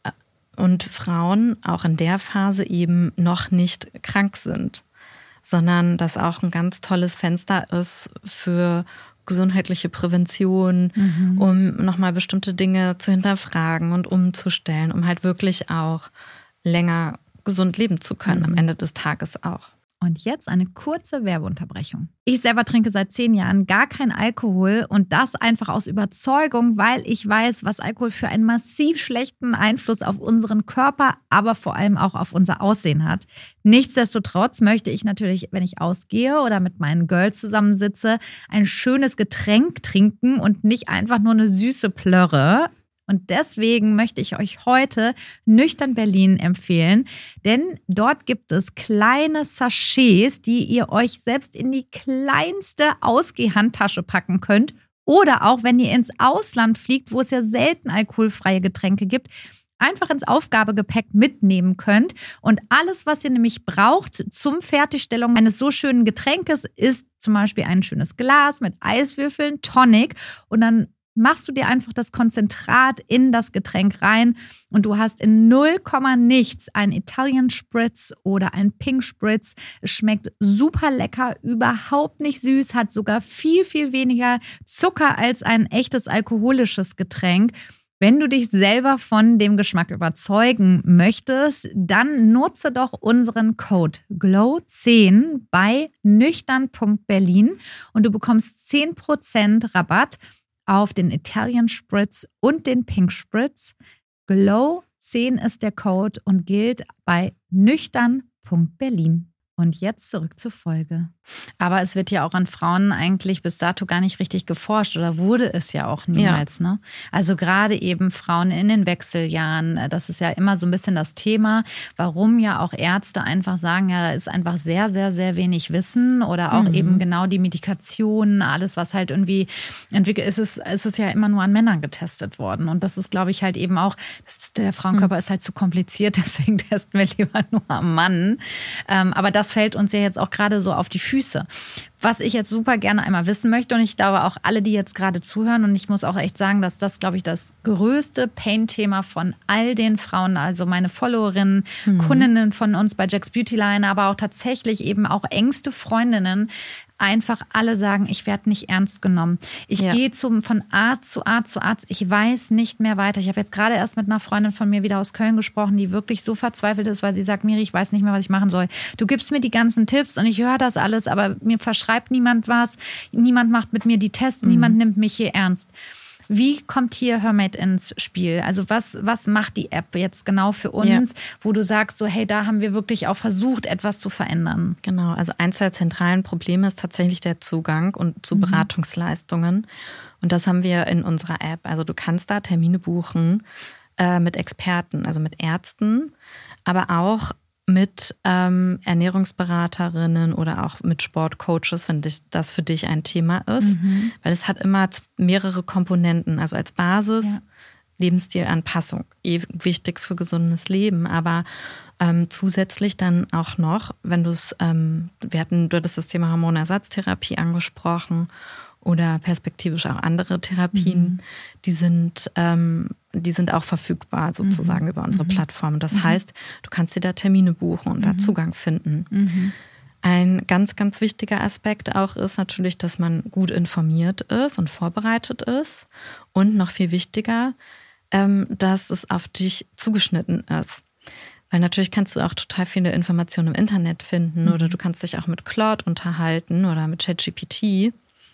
und Frauen auch in der Phase eben noch nicht krank sind, sondern das auch ein ganz tolles Fenster ist für gesundheitliche Prävention, mhm. um nochmal bestimmte Dinge zu hinterfragen und umzustellen, um halt wirklich auch länger gesund leben zu können, mhm. am Ende des Tages auch. Und jetzt eine kurze Werbeunterbrechung. Ich selber trinke seit zehn Jahren gar keinen Alkohol und das einfach aus Überzeugung, weil ich weiß, was Alkohol für einen massiv schlechten Einfluss auf unseren Körper, aber vor allem auch auf unser Aussehen hat. Nichtsdestotrotz möchte ich natürlich, wenn ich ausgehe oder mit meinen Girls zusammensitze, ein schönes Getränk trinken und nicht einfach nur eine süße Plörre. Und deswegen möchte ich euch heute Nüchtern Berlin empfehlen, denn dort gibt es kleine Sachets, die ihr euch selbst in die kleinste Ausgehhandtasche packen könnt oder auch, wenn ihr ins Ausland fliegt, wo es ja selten alkoholfreie Getränke gibt, einfach ins Aufgabegepäck mitnehmen könnt. Und alles, was ihr nämlich braucht zum Fertigstellung eines so schönen Getränkes, ist zum Beispiel ein schönes Glas mit Eiswürfeln, Tonic und dann machst du dir einfach das Konzentrat in das Getränk rein und du hast in null Komma nichts einen Italian Spritz oder einen Pink Spritz. Es schmeckt super lecker, überhaupt nicht süß, hat sogar viel, viel weniger Zucker als ein echtes alkoholisches Getränk. Wenn du dich selber von dem Geschmack überzeugen möchtest, dann nutze doch unseren Code glow zehn bei nüchtern Punkt berlin und du bekommst zehn Prozent Rabatt auf den Italian Spritz und den Pink Spritz. glow zehn ist der Code und gilt bei nüchtern Punkt berlin. Und jetzt zurück zur Folge. Aber es wird ja auch an Frauen eigentlich bis dato gar nicht richtig geforscht oder wurde es ja auch niemals. Ja. Ne? Also gerade eben Frauen in den Wechseljahren, das ist ja immer so ein bisschen das Thema, warum ja auch Ärzte einfach sagen, ja, da ist einfach sehr, sehr, sehr wenig Wissen oder auch mhm. eben genau die Medikation, alles, was halt irgendwie entwickelt ist, ist, ist es ja immer nur an Männern getestet worden. Und das ist, glaube ich, halt eben auch, das, der Frauenkörper mhm. ist halt zu kompliziert, deswegen testen wir lieber nur am Mann. Ähm, aber das fällt uns ja jetzt auch gerade so auf die Füße. Was ich jetzt super gerne einmal wissen möchte und ich glaube auch alle, die jetzt gerade zuhören und ich muss auch echt sagen, dass das, glaube ich, das größte Pain-Thema von all den Frauen, also meine Followerinnen, mhm. Kundinnen von uns bei Jack's Beautyline, aber auch tatsächlich eben auch engste Freundinnen, einfach alle sagen, ich werde nicht ernst genommen. Ich ja. gehe zum, von Arzt zu Arzt zu Arzt. Ich weiß nicht mehr weiter. Ich habe jetzt gerade erst mit einer Freundin von mir wieder aus Köln gesprochen, die wirklich so verzweifelt ist, weil sie sagt, Miri, ich weiß nicht mehr, was ich machen soll. Du gibst mir die ganzen Tipps und ich höre das alles, aber mir verschreibt niemand was. Niemand macht mit mir die Tests. Mhm. Niemand nimmt mich hier ernst. Wie kommt hier Her-Mate ins Spiel? Also was, was macht die App jetzt genau für uns, ja. wo du sagst, so hey, da haben wir wirklich auch versucht, etwas zu verändern? Genau, also eins der zentralen Probleme ist tatsächlich der Zugang und zu mhm. Beratungsleistungen. Und das haben wir in unserer App. Also du kannst da Termine buchen äh, mit Experten, also mit Ärzten, aber auch mit ähm, Ernährungsberaterinnen oder auch mit Sportcoaches, wenn das für dich ein Thema ist. Mhm. Weil es hat immer mehrere Komponenten. Also als Basis ja. Lebensstilanpassung, eh wichtig für gesundes Leben. Aber ähm, zusätzlich dann auch noch, wenn du es, ähm, wir hatten, du hattest das Thema Hormonersatztherapie angesprochen oder perspektivisch auch andere Therapien, mhm. die sind ähm, die sind auch verfügbar sozusagen mhm. über unsere mhm. Plattform. Das mhm. heißt, du kannst dir da Termine buchen und mhm. da Zugang finden. Mhm. Ein ganz, ganz wichtiger Aspekt auch ist natürlich, dass man gut informiert ist und vorbereitet ist. Und noch viel wichtiger, ähm, dass es auf dich zugeschnitten ist. Weil natürlich kannst du auch total viele Informationen im Internet finden mhm. oder du kannst dich auch mit Claude unterhalten oder mit ChatGPT.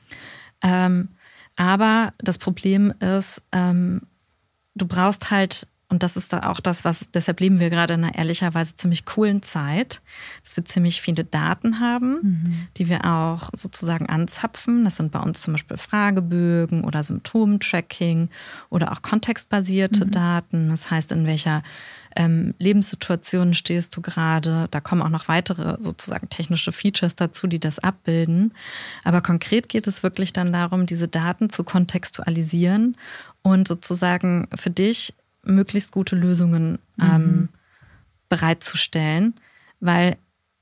Ähm, aber das Problem ist, ähm, du brauchst halt, und das ist da auch das, was, deshalb leben wir gerade in einer ehrlicherweise ziemlich coolen Zeit, dass wir ziemlich viele Daten haben, mhm. die wir auch sozusagen anzapfen. Das sind bei uns zum Beispiel Fragebögen oder Symptomtracking oder auch kontextbasierte mhm. Daten. Das heißt, in welcher ähm, Lebenssituation stehst du gerade. Da kommen auch noch weitere sozusagen technische Features dazu, die das abbilden. Aber konkret geht es wirklich dann darum, diese Daten zu kontextualisieren und sozusagen für dich möglichst gute Lösungen ähm, mhm. bereitzustellen, weil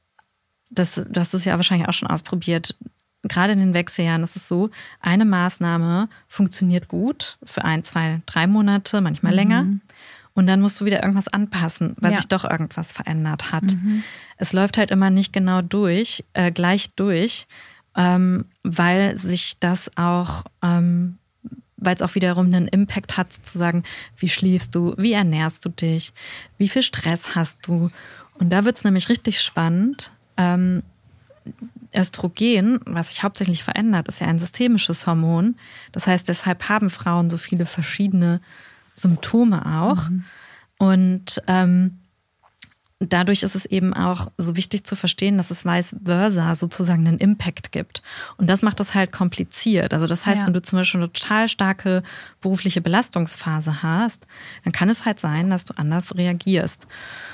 das, du hast es ja wahrscheinlich auch schon ausprobiert. Gerade in den Wechseljahren ist es so, eine Maßnahme funktioniert gut für ein, zwei, drei Monate, manchmal mhm. länger. Und dann musst du wieder irgendwas anpassen, weil ja. sich doch irgendwas verändert hat. Mhm. Es läuft halt immer nicht genau durch, äh, gleich durch, ähm, weil sich das auch, ähm, weil es auch wiederum einen Impact hat, sozusagen, wie schläfst du, wie ernährst du dich, wie viel Stress hast du. Und da wird es nämlich richtig spannend. Ähm, Östrogen, was sich hauptsächlich verändert, ist ja ein systemisches Hormon. Das heißt, deshalb haben Frauen so viele verschiedene Symptome auch. Mhm. Und ähm, dadurch ist es eben auch so wichtig zu verstehen, dass es vice versa sozusagen einen Impact gibt. Und das macht es halt kompliziert. Also das heißt, ja. wenn du zum Beispiel eine total starke berufliche Belastungsphase hast, dann kann es halt sein, dass du anders reagierst.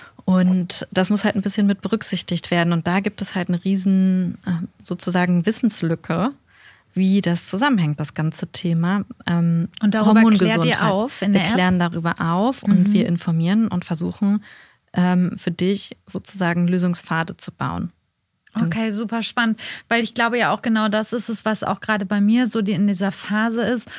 Und das muss halt ein bisschen mit berücksichtigt werden. Und da gibt es halt eine riesen sozusagen Wissenslücke, wie das zusammenhängt, das ganze Thema. Ähm, und darüber klärt ihr auf in der Wir klären App? darüber auf mhm. und wir informieren und versuchen ähm, für dich sozusagen Lösungspfade zu bauen. Okay, super spannend, weil ich glaube ja auch genau das ist es, was auch gerade bei mir so die in dieser Phase ist,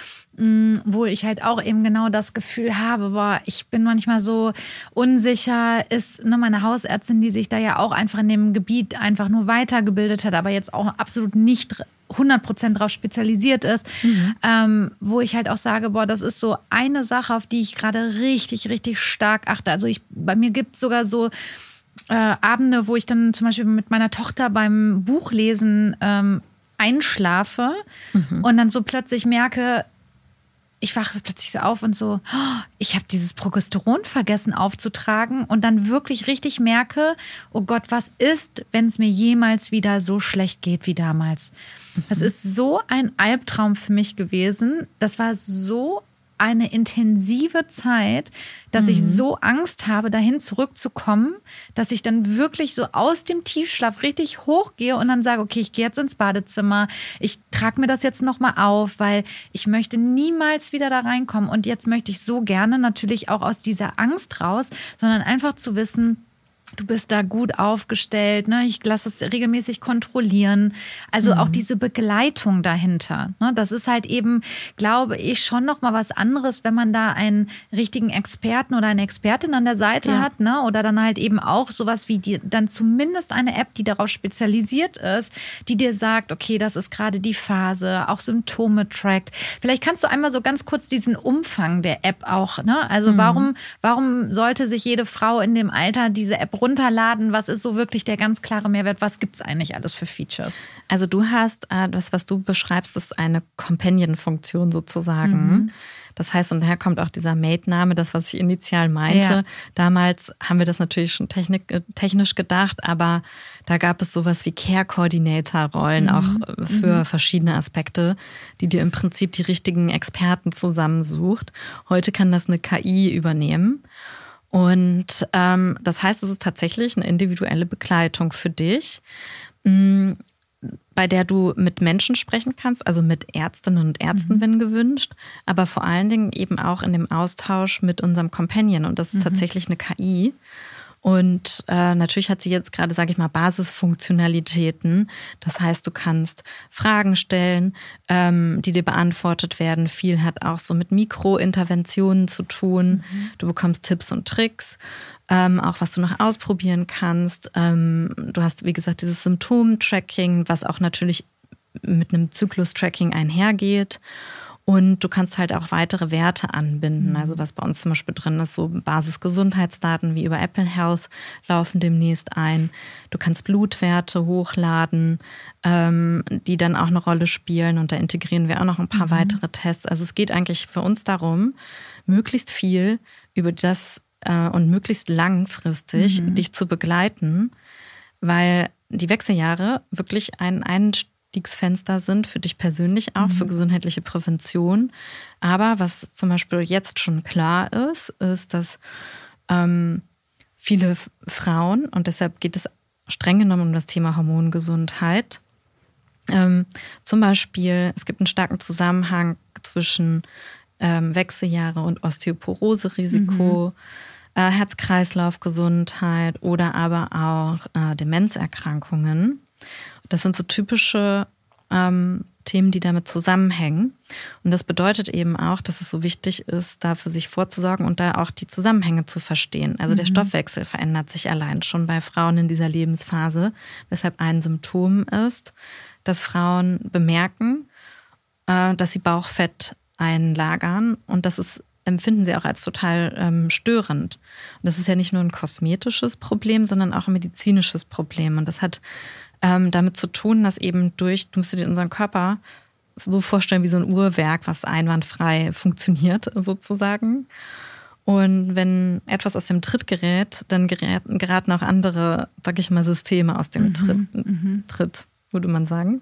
wo ich halt auch eben genau das Gefühl habe, boah, ich bin manchmal so unsicher, ist ne, meine Hausärztin, die sich da ja auch einfach in dem Gebiet einfach nur weitergebildet hat, aber jetzt auch absolut nicht hundert Prozent drauf spezialisiert ist, mhm. ähm, wo ich halt auch sage, boah, das ist so eine Sache, auf die ich gerade richtig, richtig stark achte. Also ich, bei mir gibt es sogar so Äh, Abende, wo ich dann zum Beispiel mit meiner Tochter beim Buchlesen ähm, einschlafe mhm. und dann so plötzlich merke, ich wache plötzlich so auf und so, oh, ich habe dieses Progesteron vergessen aufzutragen und dann wirklich richtig merke, oh Gott, was ist, wenn es mir jemals wieder so schlecht geht wie damals? Mhm. Das ist so ein Albtraum für mich gewesen. Das war so eine intensive Zeit, dass mhm. ich so Angst habe, dahin zurückzukommen, dass ich dann wirklich so aus dem Tiefschlaf richtig hochgehe und dann sage, okay, ich gehe jetzt ins Badezimmer, ich trage mir das jetzt nochmal auf, weil ich möchte niemals wieder da reinkommen. Und jetzt möchte ich so gerne natürlich auch aus dieser Angst raus, sondern einfach zu wissen, du bist da gut aufgestellt, ne? Ich lasse es regelmäßig kontrollieren. Also mhm. auch diese Begleitung dahinter. Ne? Das ist halt eben, glaube ich, schon noch mal was anderes, wenn man da einen richtigen Experten oder eine Expertin an der Seite ja. hat. Ne? Oder dann halt eben auch sowas wie die, dann zumindest eine App, die darauf spezialisiert ist, die dir sagt, okay, das ist gerade die Phase, auch Symptome trackt. Vielleicht kannst du einmal so ganz kurz diesen Umfang der App auch, ne? Also mhm. warum, warum sollte sich jede Frau in dem Alter diese App runterladen? Was ist so wirklich der ganz klare Mehrwert? Was gibt es eigentlich alles für Features? Also du hast, äh, das, was du beschreibst, ist eine Companion-Funktion sozusagen. Mhm. Das heißt, und daher kommt auch dieser Mate-Name, das, was ich initial meinte. Ja. Damals haben wir das natürlich schon technik, technisch gedacht, aber da gab es sowas wie Care-Coordinator-Rollen, mhm. auch für mhm. verschiedene Aspekte, die dir im Prinzip die richtigen Experten zusammensucht. Heute kann das eine K I übernehmen. Und ähm, das heißt, es ist tatsächlich eine individuelle Begleitung für dich, mh, bei der du mit Menschen sprechen kannst, also mit Ärztinnen und Ärzten, mhm. wenn gewünscht, aber vor allen Dingen eben auch in dem Austausch mit unserem Companion. Und das ist mhm. tatsächlich eine K I. Und äh, natürlich hat sie jetzt gerade, sage ich mal, Basisfunktionalitäten. Das heißt, du kannst Fragen stellen, ähm, die dir beantwortet werden. Viel hat auch so mit Mikrointerventionen zu tun. Mhm. Du bekommst Tipps und Tricks, ähm, auch was du noch ausprobieren kannst. Ähm, du hast, wie gesagt, dieses Symptom-Tracking, was auch natürlich mit einem Zyklus-Tracking einhergeht. Und du kannst halt auch weitere Werte anbinden. Also was bei uns zum Beispiel drin ist, so Basisgesundheitsdaten wie über Apple Health laufen demnächst ein. Du kannst Blutwerte hochladen, ähm, die dann auch eine Rolle spielen. Und da integrieren wir auch noch ein paar mhm. weitere Tests. Also es geht eigentlich für uns darum, möglichst viel über das äh, und möglichst langfristig mhm. dich zu begleiten, weil die Wechseljahre wirklich ein, ein Einstiegsfenster sind für dich persönlich auch, mhm. für gesundheitliche Prävention. Aber was zum Beispiel jetzt schon klar ist, ist, dass ähm, viele Frauen, und deshalb geht es streng genommen um das Thema Hormongesundheit, ähm, zum Beispiel, es gibt einen starken Zusammenhang zwischen ähm, Wechseljahre und Osteoporose-Risiko. Mhm. äh, Herz-Kreislauf-Gesundheit oder aber auch äh, Demenzerkrankungen. Das sind so typische ähm, Themen, die damit zusammenhängen. Und das bedeutet eben auch, dass es so wichtig ist, da für sich vorzusorgen und da auch die Zusammenhänge zu verstehen. Also mhm. der Stoffwechsel verändert sich allein schon bei Frauen in dieser Lebensphase, weshalb ein Symptom ist, dass Frauen bemerken, äh, dass sie Bauchfett einlagern und das ist, empfinden sie auch als total ähm, störend. Und das ist ja nicht nur ein kosmetisches Problem, sondern auch ein medizinisches Problem. Und das hat ähm, damit zu tun, dass eben durch, du musst dir unseren Körper so vorstellen wie so ein Uhrwerk, was einwandfrei funktioniert sozusagen. Und wenn etwas aus dem Tritt gerät, dann geraten, geraten auch andere, sag ich mal, Systeme aus dem mhm, Tritt, mhm. Tritt, würde man sagen.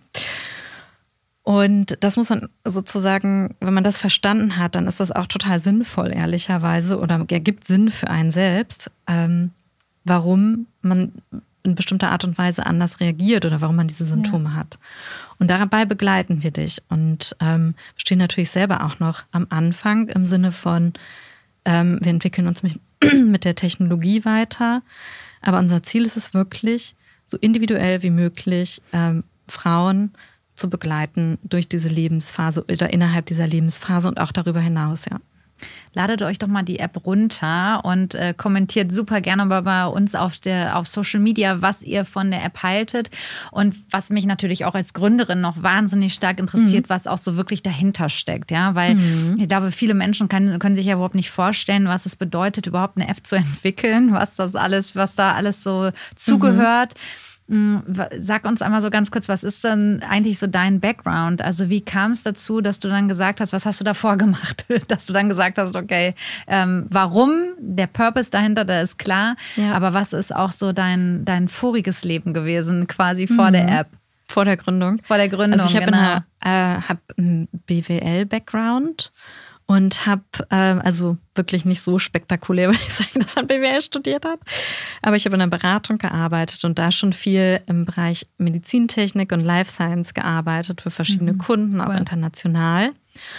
Und das muss man sozusagen, wenn man das verstanden hat, dann ist das auch total sinnvoll, ehrlicherweise, oder ergibt Sinn für einen selbst, ähm, warum man in bestimmter Art und Weise anders reagiert oder warum man diese Symptome ja. hat. Und dabei begleiten wir dich. Und ähm, wir stehen natürlich selber auch noch am Anfang im Sinne von, ähm, wir entwickeln uns mit, mit der Technologie weiter. Aber unser Ziel ist es wirklich, so individuell wie möglich ähm, Frauen zu begleiten durch diese Lebensphase oder innerhalb dieser Lebensphase und auch darüber hinaus, ja. Ladet euch doch mal die App runter und äh, kommentiert super gerne bei uns auf, der, auf Social Media, was ihr von der App haltet. Und was mich natürlich auch als Gründerin noch wahnsinnig stark interessiert, mhm. was auch so wirklich dahinter steckt. Ja? Weil mhm. ich glaube, viele Menschen können, können sich ja überhaupt nicht vorstellen, was es bedeutet, überhaupt eine App zu entwickeln, was das alles, was da alles so zugehört. Mhm. Sag uns einmal so ganz kurz, was ist denn eigentlich so dein Background? Also wie kam es dazu, dass du dann gesagt hast, was hast du davor gemacht? Dass du dann gesagt hast, okay, ähm, warum? Der Purpose dahinter, der ist klar. Ja. Aber was ist auch so dein, dein voriges Leben gewesen, quasi vor mhm. der App? Vor der Gründung? Vor der Gründung, also ich habe genau. äh, hab einen B W L-Background. Und habe ähm, also wirklich nicht so spektakulär, würde ich sagen, dass man B W L studiert hat. Aber ich habe in einer Beratung gearbeitet und da schon viel im Bereich Medizintechnik und Life Science gearbeitet für verschiedene mhm. Kunden, auch cool. international.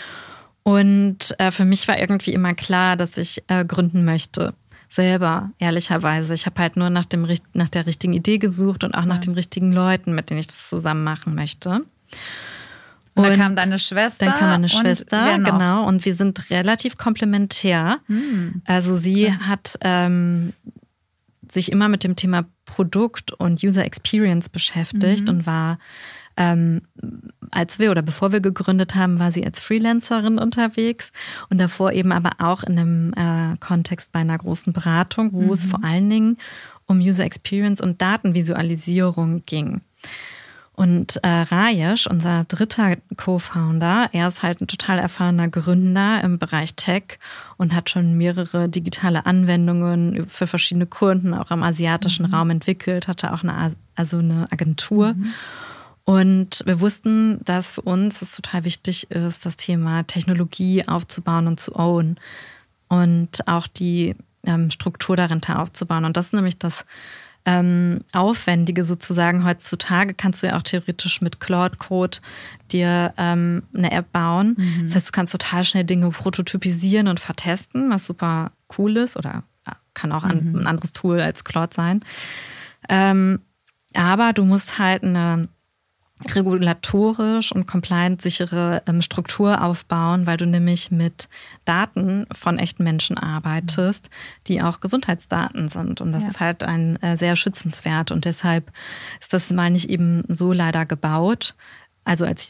Und äh, für mich war irgendwie immer klar, dass ich äh, gründen möchte. Selber, ehrlicherweise. Ich habe halt nur nach, dem, nach der richtigen Idee gesucht und auch ja. nach den richtigen Leuten, mit denen ich das zusammen machen möchte. Und dann kam deine Schwester. Dann kam meine Schwester, genau. Und wir sind relativ komplementär. Hm. Also sie ja. hat ähm, sich immer mit dem Thema Produkt und User Experience beschäftigt mhm. und war, ähm, als wir oder bevor wir gegründet haben, war sie als Freelancerin unterwegs und davor eben aber auch in einem äh, Kontext bei einer großen Beratung, wo mhm. es vor allen Dingen um User Experience und Datenvisualisierung ging. Und äh, Rajesh, unser dritter Co-Founder, er ist halt ein total erfahrener Gründer im Bereich Tech und hat schon mehrere digitale Anwendungen für verschiedene Kunden auch im asiatischen mhm. Raum entwickelt, hatte auch eine, also eine Agentur. Mhm. Und wir wussten, dass für uns es total wichtig ist, das Thema Technologie aufzubauen und zu own und auch die ähm, Struktur dahinter aufzubauen. Und das ist nämlich das Ähm, Aufwendige sozusagen. Heutzutage kannst du ja auch theoretisch mit Claude Code dir ähm, eine App bauen. Mhm. Das heißt, du kannst total schnell Dinge prototypisieren und vertesten, was super cool ist oder ja, kann auch ein, mhm. ein anderes Tool als Claude sein. Ähm, aber du musst halt eine regulatorisch und compliance-sichere ähm, Struktur aufbauen, weil du nämlich mit Daten von echten Menschen arbeitest, die auch Gesundheitsdaten sind. Und das ja. ist halt ein äh, sehr schützenswert. Und deshalb ist das, meine ich, eben so leider gebaut. Also als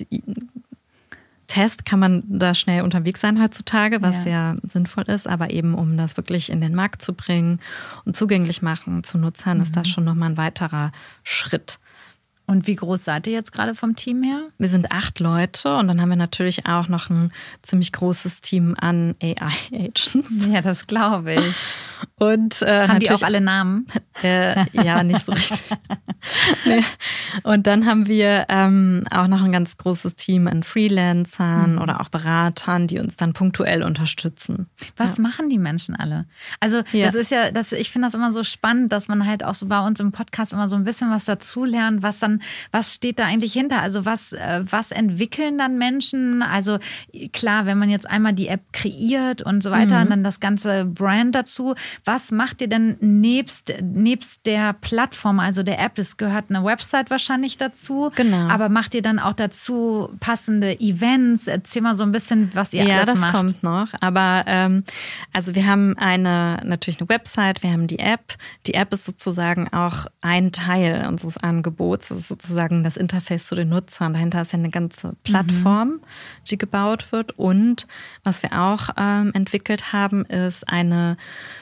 Test kann man da schnell unterwegs sein heutzutage, was ja. sehr sinnvoll ist. Aber eben, um das wirklich in den Markt zu bringen und zugänglich machen zu Nutzern, mhm. ist das schon nochmal ein weiterer Schritt. Und wie groß seid ihr jetzt gerade vom Team her? Wir sind acht Leute und dann haben wir natürlich auch noch ein ziemlich großes Team an A I-Agents. Ja, das glaube ich. Und, äh, haben die auch alle Namen? Äh, ja, nicht so richtig. Nee. Und dann haben wir ähm, auch noch ein ganz großes Team an Freelancern mhm. oder auch Beratern, die uns dann punktuell unterstützen. Was ja. machen die Menschen alle? Also ja. das ist ja, das, ich finde das immer so spannend, dass man halt auch so bei uns im Podcast immer so ein bisschen was dazulernt, was dann machen. Was steht da eigentlich hinter? Also was, äh, was entwickeln dann Menschen? Also klar, wenn man jetzt einmal die App kreiert und so weiter, mhm. und dann das ganze Brand dazu. Was macht ihr denn nebst, nebst der Plattform, also der App? Es gehört eine Website wahrscheinlich dazu. Genau. Aber macht ihr dann auch dazu passende Events? Erzähl mal so ein bisschen, was ihr ja, alles macht. Ja, das kommt noch. Aber ähm, also wir haben eine natürlich eine Website, wir haben die App. Die App ist sozusagen auch ein Teil unseres Angebots. Das ist sozusagen das Interface zu den Nutzern. Dahinter ist ja eine ganze Plattform, mhm. die gebaut wird. Und was wir auch ähm, entwickelt haben, ist eine,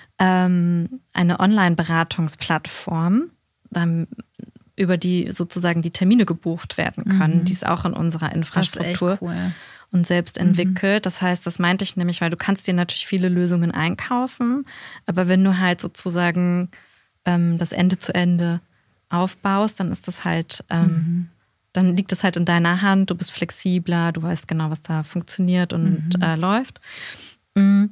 ähm, eine Online-Beratungsplattform, ähm, über die sozusagen die Termine gebucht werden können. Mhm. Die ist auch in unserer Infrastruktur. Das ist echt cool. Und selbst entwickelt. Das heißt, das meinte ich nämlich, weil du kannst dir natürlich viele Lösungen einkaufen, aber wenn du halt sozusagen ähm, das Ende zu Ende aufbaust, dann ist das halt, ähm, mhm. dann liegt das halt in deiner Hand, du bist flexibler, du weißt genau, was da funktioniert und mhm. äh, läuft. Und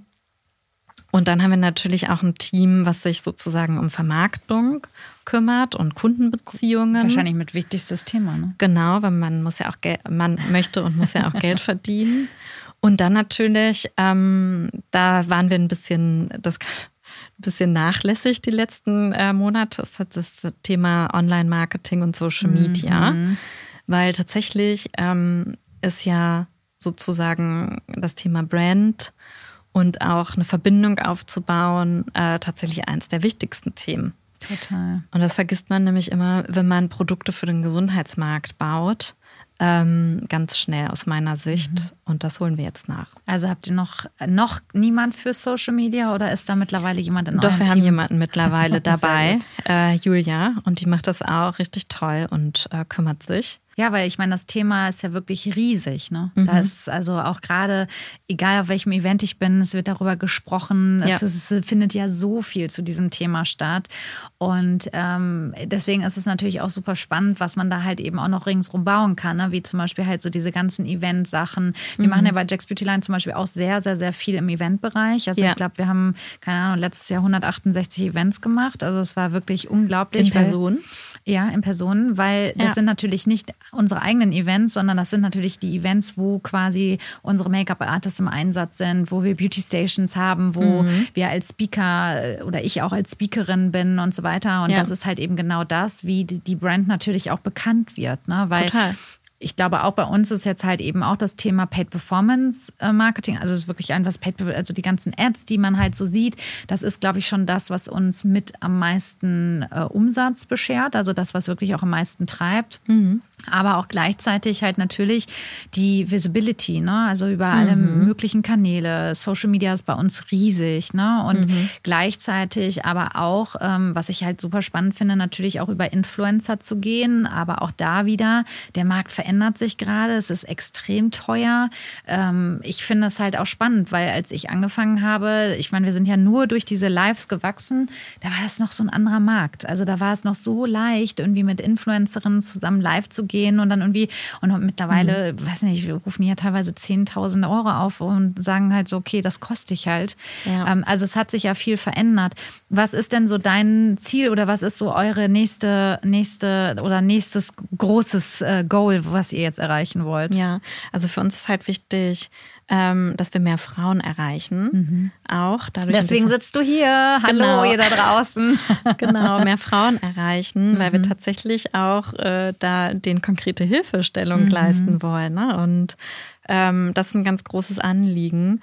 dann haben wir natürlich auch ein Team, was sich sozusagen um Vermarktung kümmert und Kundenbeziehungen. Wahrscheinlich mit wichtigstes Thema, ne? Genau, weil man muss ja auch Geld, man möchte und muss ja auch Geld verdienen. Und dann natürlich, ähm, da waren wir ein bisschen, das ein bisschen nachlässig die letzten äh, Monate. Es hat das Thema Online-Marketing und Social Media, mhm. weil tatsächlich ähm, ist ja sozusagen das Thema Brand und auch eine Verbindung aufzubauen äh, tatsächlich eins der wichtigsten Themen. Total. Und das vergisst man nämlich immer, wenn man Produkte für den Gesundheitsmarkt baut, ähm, ganz schnell aus meiner Sicht. Mhm. Und das holen wir jetzt nach. Also habt ihr noch, noch niemand für Social Media oder ist da mittlerweile jemand in eurem Team? Doch, wir haben jemanden mittlerweile dabei, äh, Julia, und die macht das auch richtig toll und äh, kümmert sich. Ja, weil ich meine, das Thema ist ja wirklich riesig. Ne? Mhm. Da ist also auch gerade, egal auf welchem Event ich bin, es wird darüber gesprochen. Ja. Es, ist, es findet ja so viel zu diesem Thema statt. Und ähm, deswegen ist es natürlich auch super spannend, was man da halt eben auch noch ringsrum bauen kann. Ne? Wie zum Beispiel halt so diese ganzen Event-Sachen. Wir mhm. machen ja bei Jack's Beauty Line zum Beispiel auch sehr, sehr, sehr viel im Eventbereich. Also ja. ich glaube, wir haben, keine Ahnung, letztes Jahr hundertachtundsechzig Events gemacht. Also es war wirklich unglaublich. In Person? Weil, ja, in Person, weil das ja. sind natürlich nicht unsere eigenen Events, sondern das sind natürlich die Events, wo quasi unsere Make-up-Artists im Einsatz sind, wo wir Beauty Stations haben, wo mhm. wir als Speaker oder ich auch als Speakerin bin und so weiter. Und ja. das ist halt eben genau das, wie die Brand natürlich auch bekannt wird. Ne? Weil Total. Ich glaube, auch bei uns ist jetzt halt eben auch das Thema Paid Performance Marketing. Also es ist wirklich einfach Paid, also die ganzen Ads, die man halt so sieht, das ist, glaube ich, schon das, was uns mit am meisten äh, Umsatz beschert. Also das, was wirklich auch am meisten treibt. Mhm. Aber auch gleichzeitig halt natürlich die Visibility, ne? Also über alle mhm. möglichen Kanäle. Social Media ist bei uns riesig, ne? Und mhm. gleichzeitig aber auch, ähm, was ich halt super spannend finde, natürlich auch über Influencer zu gehen. Aber auch da wieder, der Markt verändert sich gerade. Es ist extrem teuer. Ähm, ich finde es halt auch spannend, weil als ich angefangen habe, ich meine, wir sind ja nur durch diese Lives gewachsen, da war das noch so ein anderer Markt. Also da war es noch so leicht, irgendwie mit Influencerinnen zusammen live zu gehen. Gehen und dann irgendwie, und mittlerweile, mhm. weiß nicht, wir rufen hier teilweise zehntausend Euro auf und sagen halt so, okay, das kostet ich halt. Ja. Ähm, also es hat sich ja viel verändert. Was ist denn so dein Ziel oder was ist so eure nächste, nächste oder nächstes großes äh, Goal, was ihr jetzt erreichen wollt? Ja, also für uns ist halt wichtig, ähm, dass wir mehr Frauen erreichen. Mhm. Auch dadurch. Deswegen sitzt du hier. Hallo, genau. Ihr da draußen. Genau, mehr Frauen erreichen, mhm. weil wir tatsächlich auch äh, da den konkrete Hilfestellung mhm. leisten wollen. Ne? Und ähm, das ist ein ganz großes Anliegen.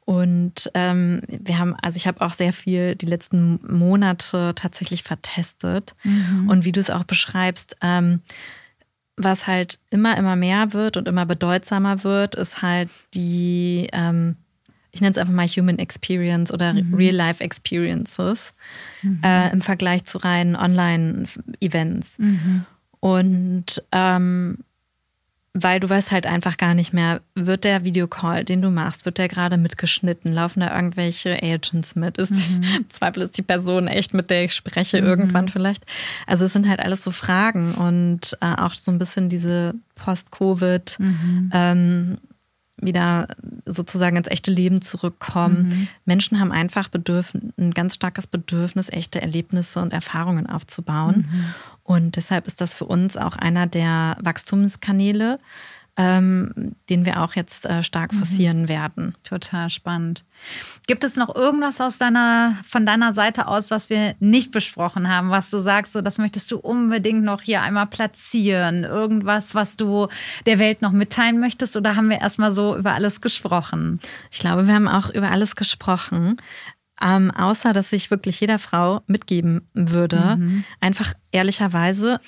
Und ähm, wir haben, also ich habe auch sehr viel die letzten Monate tatsächlich vertestet. Mhm. Und wie du es auch beschreibst, ähm, was halt immer, immer mehr wird und immer bedeutsamer wird, ist halt die, ähm, ich nenne es einfach mal Human Experience oder mhm. Real-Life Experiences mhm. äh, im Vergleich zu reinen Online-Events. Mhm. Und ähm, weil du weißt halt einfach gar nicht mehr, wird der Videocall, den du machst, wird der gerade mitgeschnitten? Laufen da irgendwelche Agents mit? Ist mhm. die, im Zweifel ist die Person echt, mit der ich spreche, mhm. irgendwann vielleicht? Also es sind halt alles so Fragen und äh, auch so ein bisschen diese Post-Covid- mhm. ähm, wieder sozusagen ins echte Leben zurückkommen. Mhm. Menschen haben einfach Bedürf- ein ganz starkes Bedürfnis, echte Erlebnisse und Erfahrungen aufzubauen. Mhm. Und deshalb ist das für uns auch einer der Wachstumskanäle, ähm, den wir auch jetzt äh, stark forcieren mhm. werden. Total spannend. Gibt es noch irgendwas aus deiner, von deiner Seite aus, was wir nicht besprochen haben, was du sagst, so das möchtest du unbedingt noch hier einmal platzieren? Irgendwas, was du der Welt noch mitteilen möchtest? Oder haben wir erstmal so über alles gesprochen? Ich glaube, wir haben auch über alles gesprochen. Ähm, außer, dass ich wirklich jeder Frau mitgeben würde, mhm. einfach ehrlicherweise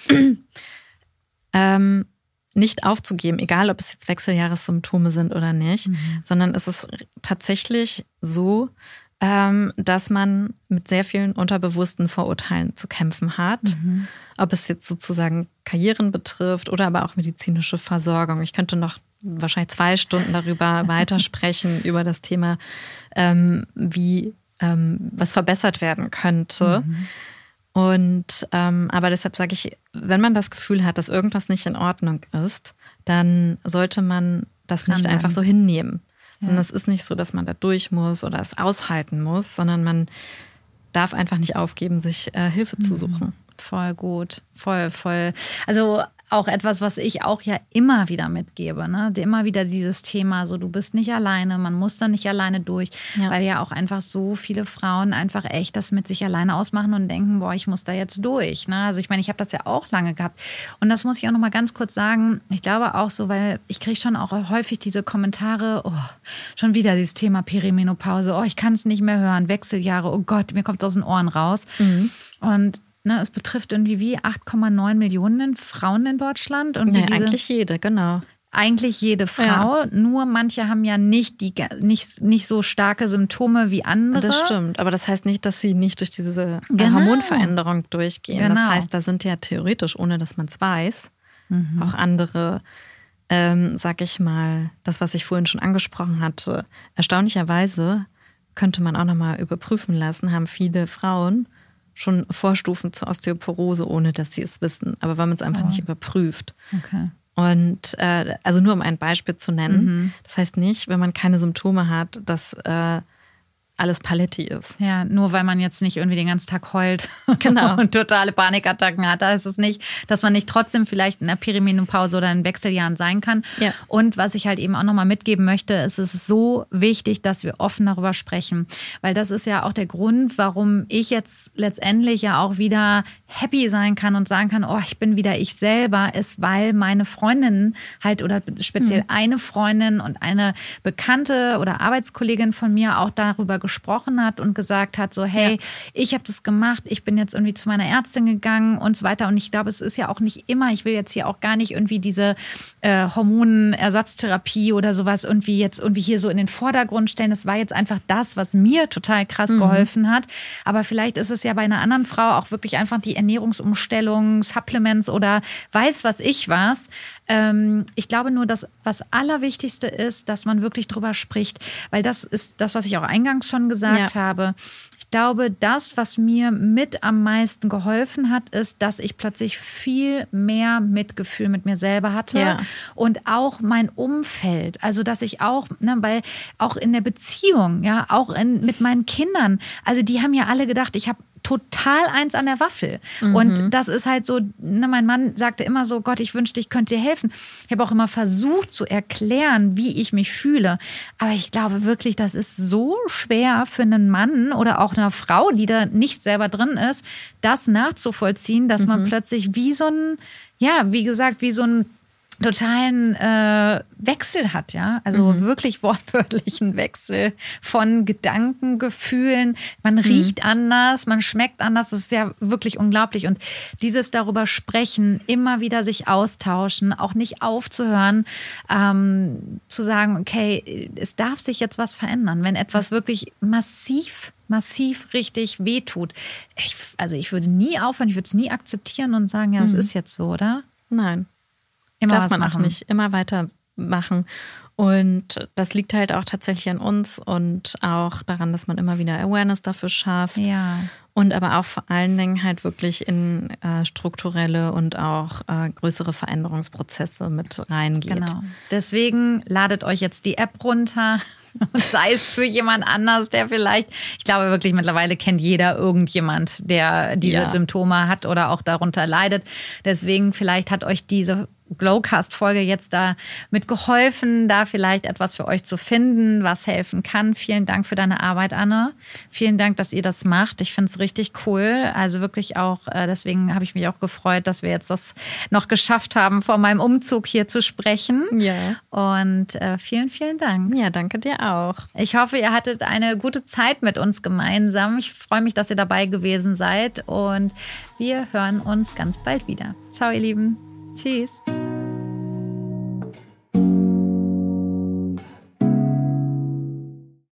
ähm, nicht aufzugeben, egal ob es jetzt Wechseljahressymptome sind oder nicht, mhm. sondern es ist tatsächlich so, ähm, dass man mit sehr vielen unterbewussten Vorurteilen zu kämpfen hat. Mhm. Ob es jetzt sozusagen Karrieren betrifft oder aber auch medizinische Versorgung. Ich könnte noch wahrscheinlich zwei Stunden darüber weitersprechen, über das Thema, ähm, wie ähm, was verbessert werden könnte. Mhm. Und ähm, aber deshalb sage ich, wenn man das Gefühl hat, dass irgendwas nicht in Ordnung ist, dann sollte man das Kann nicht man. einfach so hinnehmen. Ja. Sondern es ist nicht so, dass man da durch muss oder es aushalten muss, sondern man darf einfach nicht aufgeben, sich äh, Hilfe mhm. zu suchen. Voll gut, voll, voll. Also auch etwas, was ich auch ja immer wieder mitgebe, ne? Immer wieder dieses Thema, so du bist nicht alleine, man muss da nicht alleine durch, ja. weil ja auch einfach so viele Frauen einfach echt das mit sich alleine ausmachen und denken, boah, ich muss da jetzt durch. Ne? Also ich meine, ich habe das ja auch lange gehabt und das muss ich auch noch mal ganz kurz sagen, ich glaube auch so, weil ich kriege schon auch häufig diese Kommentare, oh, schon wieder dieses Thema Perimenopause, oh, ich kann es nicht mehr hören, Wechseljahre, oh Gott, mir kommt es aus den Ohren raus. Mhm. Und Na, es betrifft irgendwie wie acht Komma neun Millionen Frauen in Deutschland. Und nee, eigentlich jede, genau. Eigentlich jede Frau, ja. nur manche haben ja nicht, die, nicht, nicht so starke Symptome wie andere. Das stimmt, aber das heißt nicht, dass sie nicht durch diese genau. Hormonveränderung durchgehen. Genau. Das heißt, da sind ja theoretisch, ohne dass man es weiß, mhm. auch andere, ähm, sag ich mal, das, was ich vorhin schon angesprochen hatte, erstaunlicherweise könnte man auch nochmal überprüfen lassen, haben viele Frauen schon Vorstufen zur Osteoporose, ohne dass sie es wissen. Aber weil man es einfach oh. nicht überprüft. Okay. Und äh, also nur um ein Beispiel zu nennen. Mhm. Das heißt nicht, wenn man keine Symptome hat, dass äh, alles Paletti ist. Ja, nur weil man jetzt nicht irgendwie den ganzen Tag heult genau. und totale Panikattacken hat. Da ist es nicht, dass man nicht trotzdem vielleicht in der Perimenopause oder in Wechseljahren sein kann. Ja. Und was ich halt eben auch nochmal mitgeben möchte, es ist so wichtig, dass wir offen darüber sprechen. Weil das ist ja auch der Grund, warum ich jetzt letztendlich ja auch wieder happy sein kann und sagen kann, oh, ich bin wieder ich selber, ist, weil meine Freundinnen halt oder speziell mhm. eine Freundin und eine Bekannte oder Arbeitskollegin von mir auch darüber gesprochen hat und gesagt hat, so hey, ja. ich habe das gemacht, ich bin jetzt irgendwie zu meiner Ärztin gegangen und so weiter. Und ich glaube, es ist ja auch nicht immer, ich will jetzt hier auch gar nicht irgendwie diese äh, Hormonersatztherapie oder sowas irgendwie jetzt irgendwie hier so in den Vordergrund stellen. Das war jetzt einfach das, was mir total krass mhm. geholfen hat. Aber vielleicht ist es ja bei einer anderen Frau auch wirklich einfach die Ernährungsumstellung, Supplements oder weiß was ich was. Ähm, ich glaube nur, dass was Allerwichtigste ist, dass man wirklich drüber spricht, weil das ist das, was ich auch eingangs schon gesagt ja. habe. Ich glaube, das, was mir mit am meisten geholfen hat, ist, dass ich plötzlich viel mehr Mitgefühl mit mir selber hatte ja. und auch mein Umfeld. Also, dass ich auch, ne, weil auch in der Beziehung, ja, auch in, mit meinen Kindern, also die haben ja alle gedacht, ich habe total eins an der Waffel. Mhm. Und das ist halt so, ne, mein Mann sagte immer so, Gott, ich wünschte, ich könnte dir helfen. Ich habe auch immer versucht zu erklären, wie ich mich fühle. Aber ich glaube wirklich, das ist so schwer für einen Mann oder auch eine Frau, die da nicht selber drin ist, das nachzuvollziehen, dass mhm. man plötzlich wie so ein, ja, wie gesagt, wie so ein totalen äh, Wechsel hat, ja, also mhm. wirklich wortwörtlichen Wechsel von Gedanken, Gefühlen, man riecht mhm. anders, man schmeckt anders, das ist ja wirklich unglaublich und dieses darüber sprechen, immer wieder sich austauschen, auch nicht aufzuhören, ähm, zu sagen, okay, es darf sich jetzt was verändern, wenn etwas wirklich massiv massiv richtig wehtut. Ich, also ich würde nie aufhören, ich würde es nie akzeptieren und sagen, ja, es mhm. ist jetzt so, oder? Nein. Immer darf man machen. auch nicht, immer weitermachen. Und das liegt halt auch tatsächlich an uns und auch daran, dass man immer wieder Awareness dafür schafft. Ja. und aber auch vor allen Dingen halt wirklich in äh, strukturelle und auch äh, größere Veränderungsprozesse mit reingeht. Genau. Deswegen ladet euch jetzt die App runter. Und sei es für jemand anders, der vielleicht, ich glaube wirklich mittlerweile kennt jeder irgendjemand, der diese ja. Symptome hat oder auch darunter leidet. Deswegen vielleicht hat euch diese Glowcast-Folge jetzt da mit geholfen, da vielleicht etwas für euch zu finden, was helfen kann. Vielen Dank für deine Arbeit, Anne. Vielen Dank, dass ihr das macht. Ich finde es richtig cool. Also wirklich auch, deswegen habe ich mich auch gefreut, dass wir jetzt das noch geschafft haben, vor meinem Umzug hier zu sprechen. Ja. Und äh, vielen, vielen Dank. Ja, danke dir auch. Ich hoffe, ihr hattet eine gute Zeit mit uns gemeinsam. Ich freue mich, dass ihr dabei gewesen seid und wir hören uns ganz bald wieder. Ciao, ihr Lieben. Tschüss.